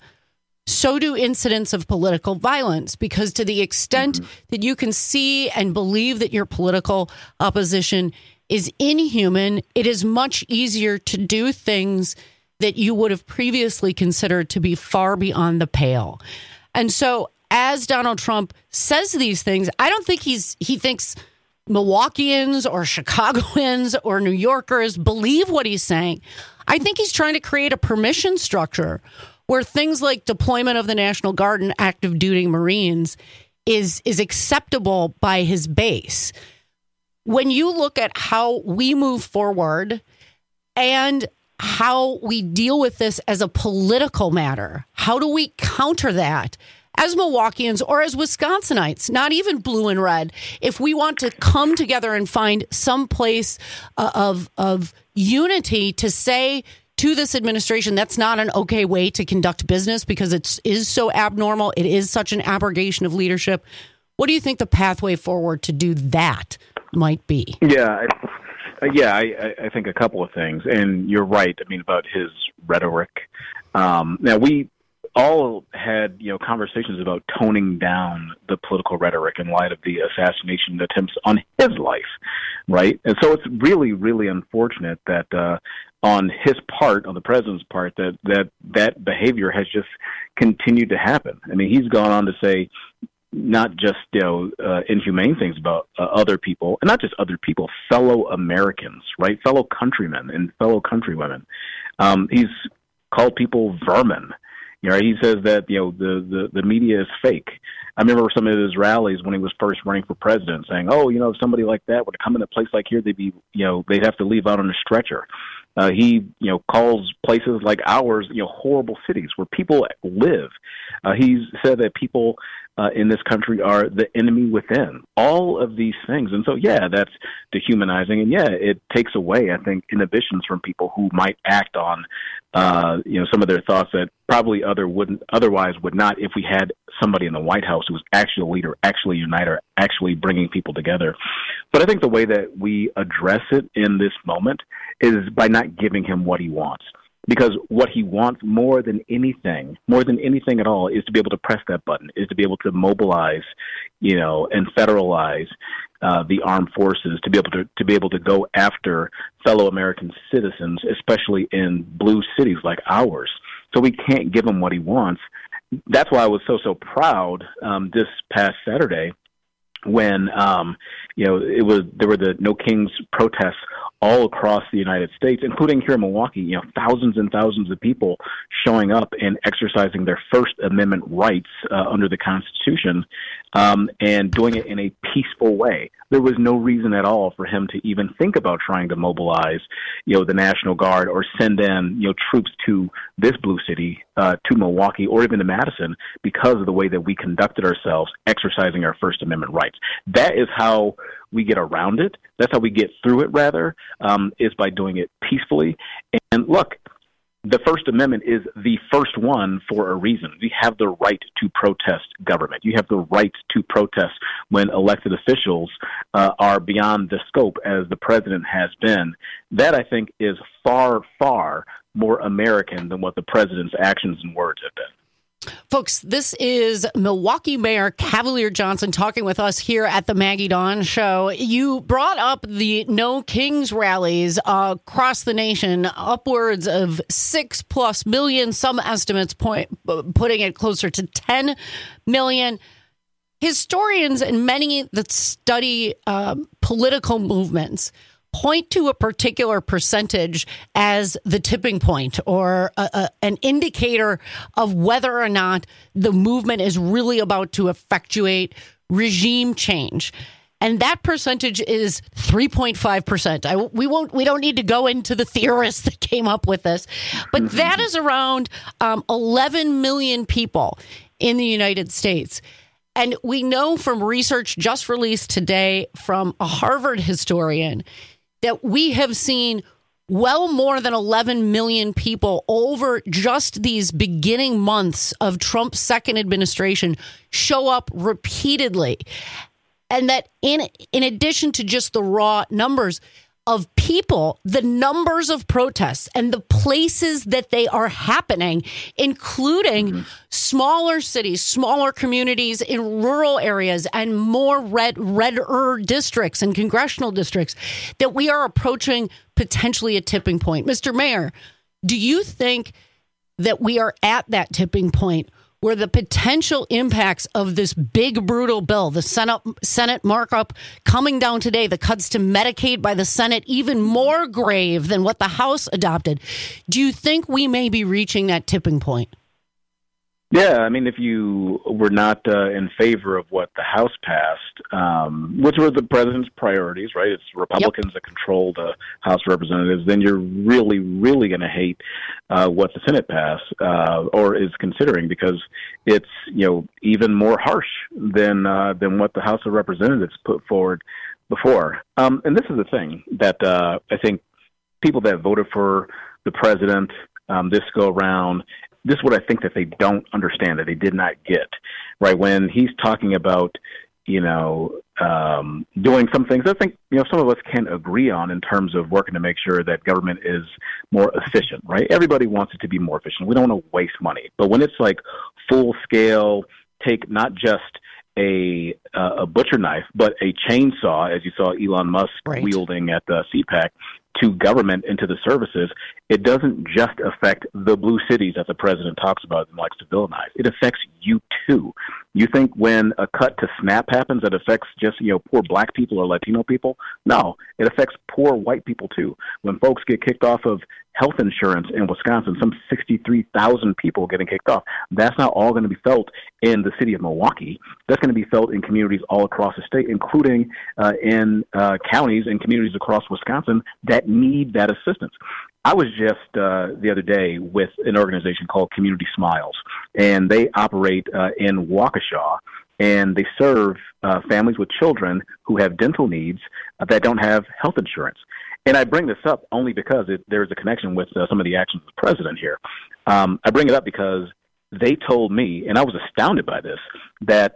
so do incidents of political violence, because to the extent mm-hmm. that you can see and believe that your political opposition is inhuman, it is much easier to do things that you would have previously considered to be far beyond the pale. And so as Donald Trump says these things, I don't think he's he thinks Milwaukeeans or Chicagoans or New Yorkers believe what he's saying. I think he's trying to create a permission structure where things like deployment of the National Guard and active duty Marines is is acceptable by his base. When you look at how we move forward and how we deal with this as a political matter, how do we counter that as Milwaukeeans or as Wisconsinites, not even blue and red, if we want to come together and find some place uh, of of unity to say to this administration, that's not an okay way to conduct business because it is so abnormal. It is such an abrogation of leadership. What do you think the pathway forward to do that might be? Yeah, I, yeah, I, I think a couple of things. And you're right, I mean, about his rhetoric. Um, now, we all had, you know, conversations about toning down the political rhetoric in light of the assassination attempts on his life, right? And so it's really, really unfortunate that uh, on his part, on the president's part, that that that behavior has just continued to happen. I mean, he's gone on to say not just, you know, uh, inhumane things about uh, other people, and not just other people, fellow Americans, right? Fellow countrymen and fellow countrywomen. Um, he's called people vermin. You know, he says that, you know, the, the, the media is fake. I remember some of his rallies when he was first running for president saying, oh, you know, if somebody like that would come in a place like here, they'd be, you know, they'd have to leave out on a stretcher. Uh, he, you know, calls places like ours, you know, horrible cities where people live. Uh, he's said that people uh, in this country are the enemy within. All of these things. And so, yeah, that's dehumanizing. And, yeah, it takes away, I think, inhibitions from people who might act on, uh, you know, some of their thoughts that probably other wouldn't otherwise would not if we had somebody in the White House who was actually a leader, actually a uniter, actually bringing people together. But I think the way that we address it in this moment is by not giving him what he wants. Because what he wants more than anything, more than anything at all, is to be able to press that button, is to be able to mobilize, you know, and federalize uh, the armed forces, to be able to to be able to go after fellow American citizens, especially in blue cities like ours. So we can't give him what he wants. That's why I was so so proud um, this past Saturday when um, you know it was there were the No Kings protests all across the United States, including here in Milwaukee. You know, thousands and thousands of people showing up and exercising their First Amendment rights uh, under the Constitution, um, and doing it in a peaceful way. There was no reason at all for him to even think about trying to mobilize, you know, the National Guard or send in, you know, troops to this blue city, uh, to Milwaukee, or even to Madison, because of the way that we conducted ourselves, exercising our First Amendment rights. That is how we get around it. That's how we get through it, rather, um, is by doing it peacefully. And look, the First Amendment is the first one for a reason. We have the right to protest government. You have the right to protest when elected officials uh, are beyond the scope, as the president has been. That, I think, is far, far more American than what the president's actions and words have been. Folks, this is Milwaukee Mayor Cavalier Johnson talking with us here at the Maggie Dawn Show. You brought up the No Kings rallies uh, across the nation, upwards of six plus million, some estimates point, putting it closer to ten million. Historians and many that study uh, political movements point to a particular percentage as the tipping point or a, a, an indicator of whether or not the movement is really about to effectuate regime change. And that percentage is three point five percent. I, we won't. We don't need to go into the theorists that came up with this, but that is around um, eleven million people in the United States. And we know from research just released today from a Harvard historian that we have seen well more than eleven million people over just these beginning months of Trump's second administration show up repeatedly. And that in in addition to just the raw numbers of people, the numbers of protests and the places that they are happening, including mm-hmm. smaller cities, smaller communities in rural areas, and more red, redder districts and congressional districts, that we are approaching potentially a tipping point. Mister Mayor, do you think that we are at that tipping point where the potential impacts of this big, brutal bill, the Senate, Senate markup coming down today, the cuts to Medicaid by the Senate, even more grave than what the House adopted, do you think we may be reaching that tipping point? Yeah, I mean, if you were not uh, in favor of what the House passed, um, which were the president's priorities, right? It's Republicans yep. that control the House of Representatives, then you're really, really going to hate uh, what the Senate passed uh, or is considering, because it's, you know, even more harsh than uh, than what the House of Representatives put forward before. Um, and this is the thing that uh, I think people that voted for the president um, this go around, this is what I think that they don't understand, that they did not get, right? When he's talking about, you know, um, doing some things I think, you know, some of us can agree on in terms of working to make sure that government is more efficient, right? Everybody wants it to be more efficient. We don't want to waste money. But when it's like full scale, take not just a uh, a butcher knife, but a chainsaw, as you saw Elon Musk right. wielding at the C PAC, to government and to the services, it doesn't just affect the blue cities that the president talks about and likes to villainize. It affects you too. You think when a cut to SNAP happens, that affects just, you know, poor black people or Latino people? No, it affects poor white people too. When folks get kicked off of health insurance in Wisconsin, some sixty-three thousand people getting kicked off, that's not all going to be felt in the city of Milwaukee. That's going to be felt in communities all across the state, including uh, in uh, counties and communities across Wisconsin that need that assistance. I was just uh, the other day with an organization called Community Smiles, and they operate uh, in Waukesha, and they serve uh, families with children who have dental needs uh, that don't have health insurance. And I bring this up only because it, there's a connection with uh, some of the actions of the president here. Um, I bring it up because they told me, and I was astounded by this, that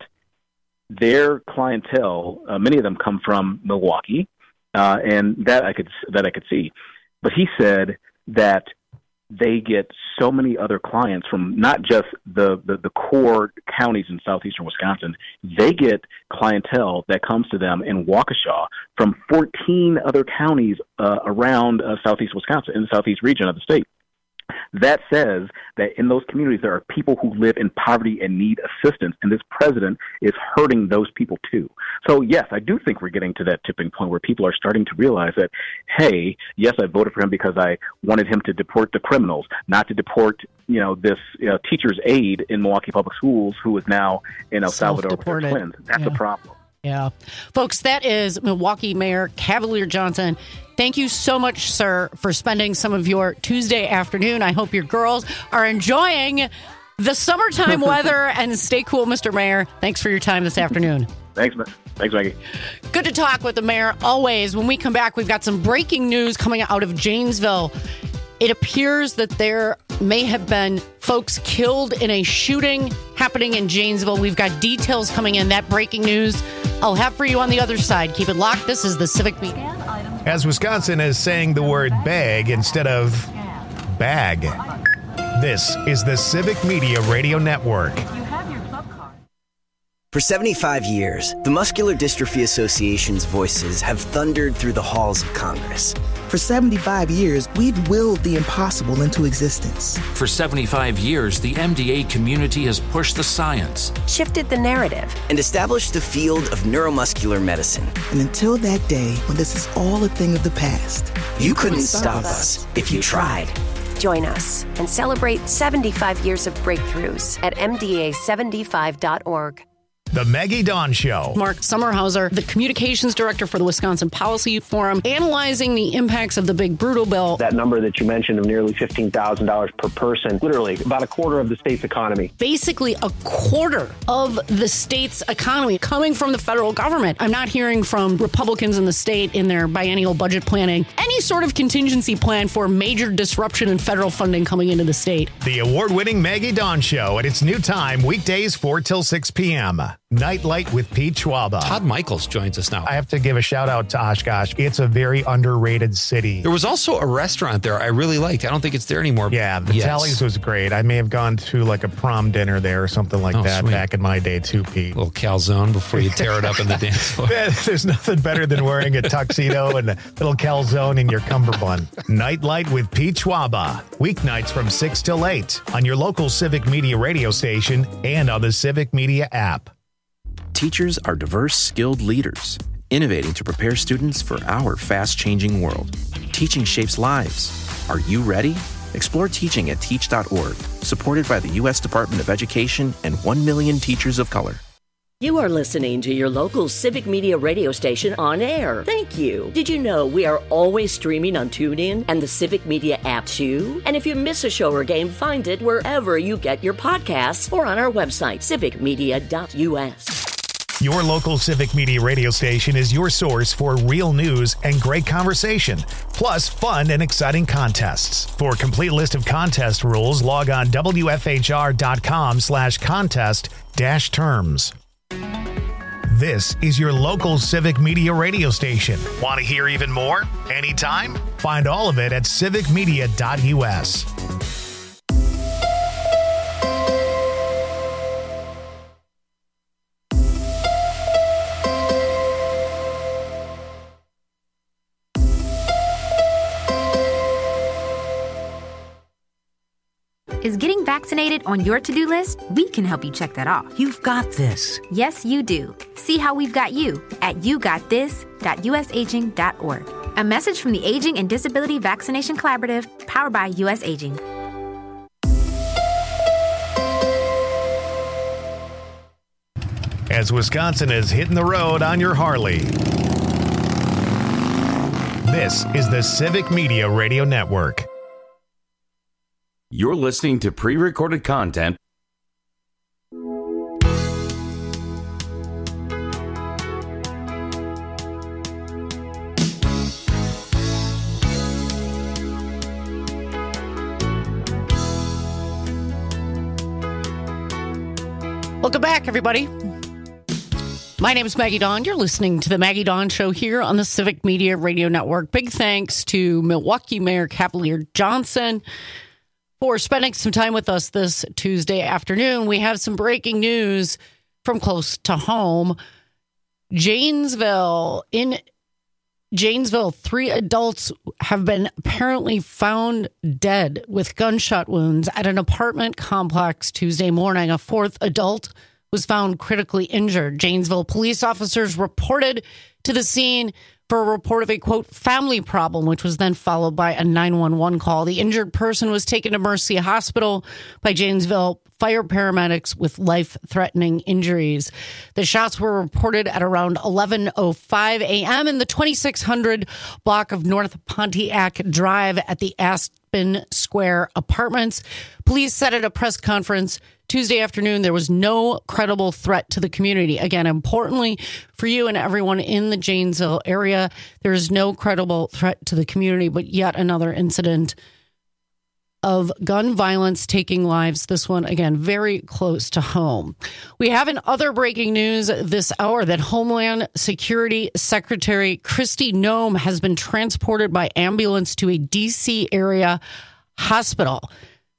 their clientele, uh, many of them come from Milwaukee, uh, and that I could that I could see. But he said that they get so many other clients from not just the, the, the core counties in southeastern Wisconsin. They get clientele that comes to them in Waukesha from fourteen other counties uh, around uh, southeast Wisconsin, in the southeast region of the state. That says that in those communities, there are people who live in poverty and need assistance, and this president is hurting those people too. So, yes, I do think we're getting to that tipping point where people are starting to realize that, hey, yes, I voted for him because I wanted him to deport the criminals, not to deport, you know, this you know, teacher's aide in Milwaukee Public Schools who is now in El Salvador with their twins. That's yeah. a problem. Yeah. Folks, that is Milwaukee Mayor Cavalier Johnson. Thank you so much, sir, for spending some of your Tuesday afternoon. I hope your girls are enjoying the summertime weather, and stay cool, Mister Mayor. Thanks for your time this afternoon. Thanks, Thanks, Maggie. Good to talk with the mayor always. When we come back, we've got some breaking news coming out of Janesville. It appears that there may have been folks killed in a shooting happening in Janesville. We've got details coming in. That breaking news I'll have for you on the other side. Keep it locked. This is the Civic Beat. As Wisconsin is saying the word bag instead of bag. This is the Civic Media Radio Network. For seventy-five years, the Muscular Dystrophy Association's voices have thundered through the halls of Congress. For seventy-five years, we've willed the impossible into existence. For seventy-five years, the M D A community has pushed the science, shifted the narrative, and established the field of neuromuscular medicine. And until that day, when this is all a thing of the past, you, you couldn't, couldn't stop, stop us if you tried. Join us and celebrate seventy-five years of breakthroughs at M D A seventy-five dot org. The Maggie Dawn Show. Mark Sommerhauser, the communications director for the Wisconsin Policy Forum, analyzing the impacts of the big brutal bill. That number that you mentioned of nearly fifteen thousand dollars per person, literally about a quarter of the state's economy. Basically a quarter of the state's economy coming from the federal government. I'm not hearing from Republicans in the state in their biennial budget planning any sort of contingency plan for major disruption in federal funding coming into the state. The award-winning Maggie Dawn Show at its new time, weekdays four till six p.m. Nightlight with Pete Schwaba. Todd Michaels joins us now. I have to give a shout out to Oshkosh. It's a very underrated city. There was also a restaurant there I really liked. I don't think it's there anymore. Yeah, the yes. Tallies was great. I may have gone to like a prom dinner there or something like oh, that sweet. back in my day too, Pete. A little calzone before you tear it up in the dance floor. There's nothing better than wearing a tuxedo and a little calzone in your cummerbund. Nightlight with Pete Schwaba. Weeknights from six till eight on your local Civic Media radio station and on the Civic Media app. Teachers are diverse, skilled leaders, innovating to prepare students for our fast-changing world. Teaching shapes lives. Are you ready? Explore teaching at teach dot org, supported by the U S Department of Education and one million teachers of color. You are listening to your local Civic Media radio station on air. Thank you. Did you know we are always streaming on TuneIn and the Civic Media app too? And if you miss a show or game, find it wherever you get your podcasts or on our website, civic media dot u s. Your local Civic Media radio station is your source for real news and great conversation, plus fun and exciting contests. For a complete list of contest rules, log on W F H R dot com slash contest dash terms. This is your local Civic Media radio station. Want to hear even more? Anytime? Find all of it at civic media dot u s. Is getting vaccinated on your to-do list? We can help you check that off. You've got this. Yes, you do. See how we've got you at you got this dot u s aging dot org. A message from the Aging and Disability Vaccination Collaborative, powered by U S Aging. As Wisconsin is hitting the road on your Harley, this is the Civic Media Radio Network. You're listening to pre-recorded content. Welcome back, everybody. My name is Maggie Dawn. You're listening to the Maggie Dawn Show here on the Civic Media Radio Network. Big thanks to Milwaukee Mayor Cavalier Johnson for spending some time with us this Tuesday afternoon. We have some breaking news from close to home. Janesville, in Janesville, three adults have been apparently found dead with gunshot wounds at an apartment complex Tuesday morning. A fourth adult was found critically injured. Janesville police officers reported to the scene for a report of a, quote, family problem, which was then followed by a nine one one call. The injured person was taken to Mercy Hospital by Janesville fire paramedics with life-threatening injuries. The shots were reported at around eleven oh five a.m. in the twenty-six hundred block of North Pontiac Drive at the Aspen Square Apartments. Police said at a press conference Tuesday afternoon there was no credible threat to the community. Again, importantly for you and everyone in the Janesville area, there is no credible threat to the community, but yet another incident of gun violence taking lives. This one, again, very close to home. We have in other breaking news this hour that Homeland Security Secretary Kristi Noem has been transported by ambulance to a D C area hospital.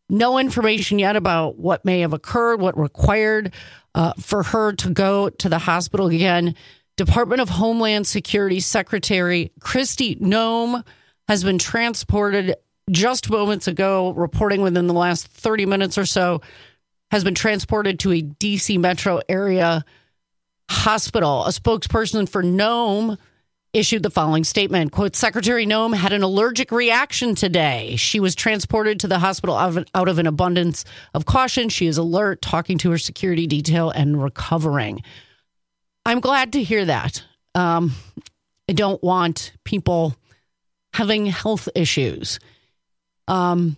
No information yet about what may have occurred, what required uh, for her to go to the hospital again. Department of Homeland Security Secretary Kristi Noem has been transported just moments ago, reporting within the last thirty minutes or so, has been transported to a D C metro area hospital. A spokesperson for Noem issued the following statement, quote, Secretary Noem had an allergic reaction today. She was transported to the hospital out of, out of an abundance of caution. She is alert, talking to her security detail and recovering. I'm glad to hear that. Um, I don't want people having health issues. Um,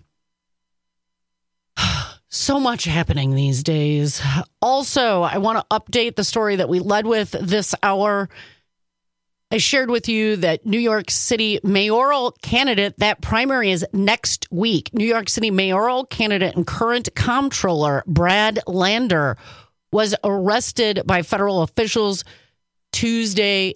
so much happening these days. Also, I want to update the story that we led with this hour. I shared with you that New York City mayoral candidate, that primary is next week. New York City mayoral candidate and current comptroller Brad Lander was arrested by federal officials Tuesday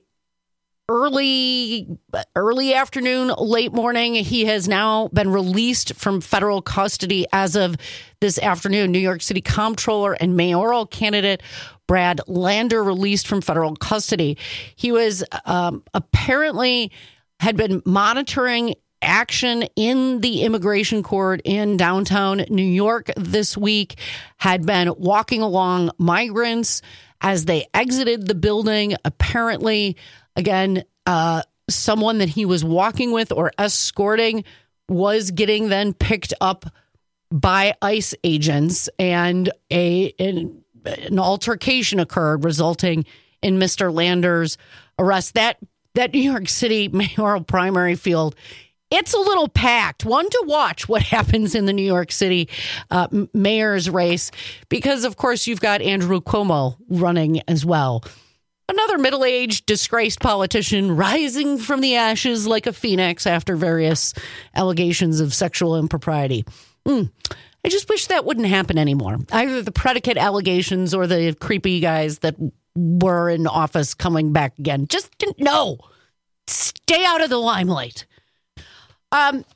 early early afternoon, late morning. He has now been released from federal custody as of this afternoon. New York City comptroller and mayoral candidate Brad Lander released from federal custody. He was um, apparently had been monitoring action in the immigration court in downtown New York this week, had been walking along migrants as they exited the building. Apparently, again, uh, someone that he was walking with or escorting was getting then picked up by ICE agents, and a an, an altercation occurred, resulting in Mister Lander's arrest. That that New York City mayoral primary field, it's a little packed. One to watch what happens in the New York City uh, mayor's race, because, of course, you've got Andrew Cuomo running as well. Another middle-aged, disgraced politician rising from the ashes like a phoenix after various allegations of sexual impropriety. Mm. I just wish that wouldn't happen anymore. Either the predicate allegations or the creepy guys that were in office coming back again. Just no. Stay out of the limelight. Um,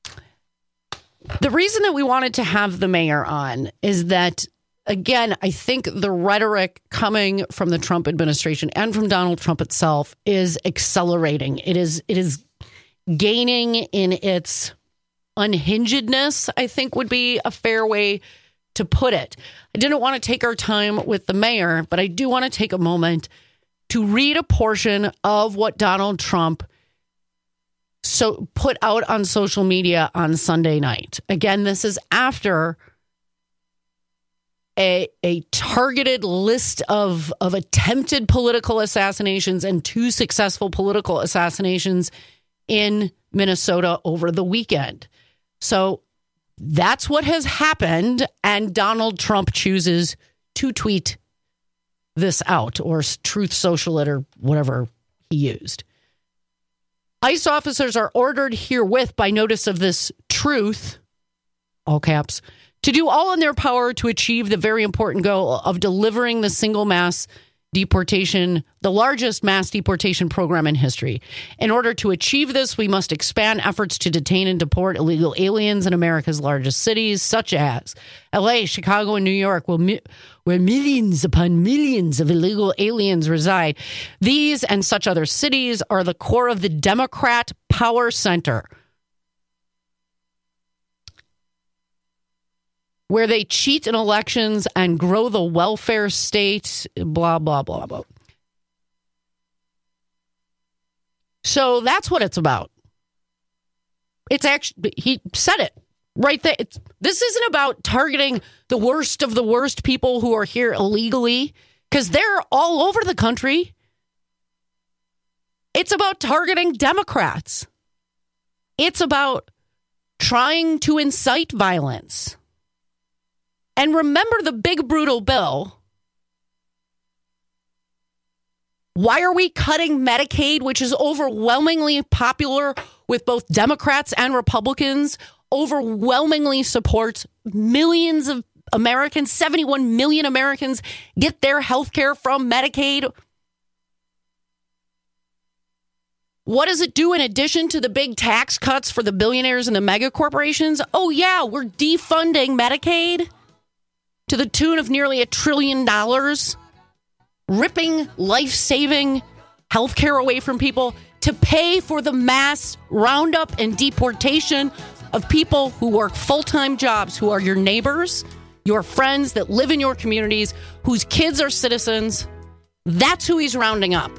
the reason that we wanted to have the mayor on is that, again, I think the rhetoric coming from the Trump administration and from Donald Trump itself is accelerating. It is it is gaining in its unhingedness, I think would be a fair way to put it. I didn't want to take our time with the mayor, but I do want to take a moment to read a portion of what Donald Trump so put out on social media on Sunday night. Again, this is after a, a targeted list of, of attempted political assassinations and two successful political assassinations in Minnesota over the weekend. So that's what has happened, and Donald Trump chooses to tweet this out, or Truth Social it, or whatever he used. ICE officers are ordered herewith by notice of this truth, all caps, to do all in their power to achieve the very important goal of delivering the single mass deportation, the largest mass deportation program in history. In order to achieve this, we must expand efforts to detain and deport illegal aliens in America's largest cities, such as L A, Chicago, and New York, where millions upon millions of illegal aliens reside. These and such other cities are the core of the Democrat power center, where they cheat in elections and grow the welfare state, blah, blah, blah, blah. So that's what it's about. It's actually, he said it right there. It's, this isn't about targeting the worst of the worst people who are here illegally, because they're all over the country. It's about targeting Democrats. It's about trying to incite violence. And remember the big brutal bill. Why are we cutting Medicaid, which is overwhelmingly popular with both Democrats and Republicans, overwhelmingly supports millions of Americans, seventy-one million Americans get their health care from Medicaid? What does it do in addition to the big tax cuts for the billionaires and the mega corporations? Oh, yeah, we're defunding Medicaid to the tune of nearly a trillion dollars, ripping life-saving health care away from people to pay for the mass roundup and deportation of people who work full-time jobs, who are your neighbors, your friends that live in your communities, whose kids are citizens. That's who he's rounding up.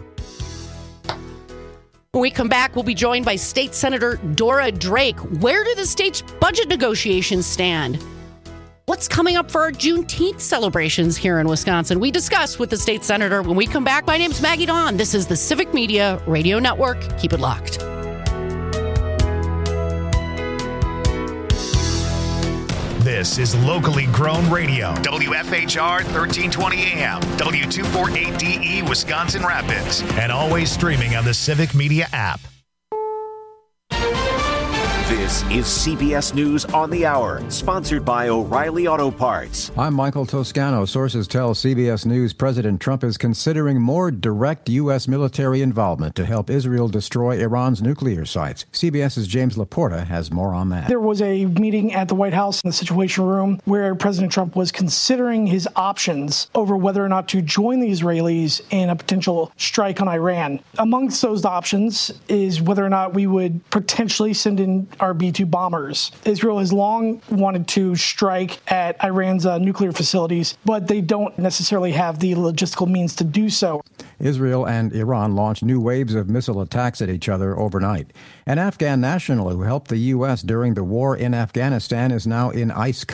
When we come back, we'll be joined by State Senator Dora Drake. Where do the state's budget negotiations stand? What's coming up for our Juneteenth celebrations here in Wisconsin? We discuss with the state senator when we come back. My name's Maggie Dawn. This is the Civic Media Radio Network. Keep it locked. This is locally grown radio. W F H R thirteen twenty A M, W two forty-eight D E, Wisconsin Rapids, and always streaming on the Civic Media app. This is C B S News on the Hour, sponsored by O'Reilly Auto Parts. I'm Michael Toscano. Sources tell C B S News President Trump is considering more direct U S military involvement to help Israel destroy Iran's nuclear sites. CBS's James Laporta has more on that. There was a meeting at the White House in the Situation Room where President Trump was considering his options over whether or not to join the Israelis in a potential strike on Iran. Amongst those options is whether or not we would potentially send in our B two bombers. Israel has long wanted to strike at Iran's uh, nuclear facilities, but they don't necessarily have the logistical means to do so. Israel and Iran launched new waves of missile attacks at each other overnight. An Afghan national who helped the U S during the war in Afghanistan is now in ICE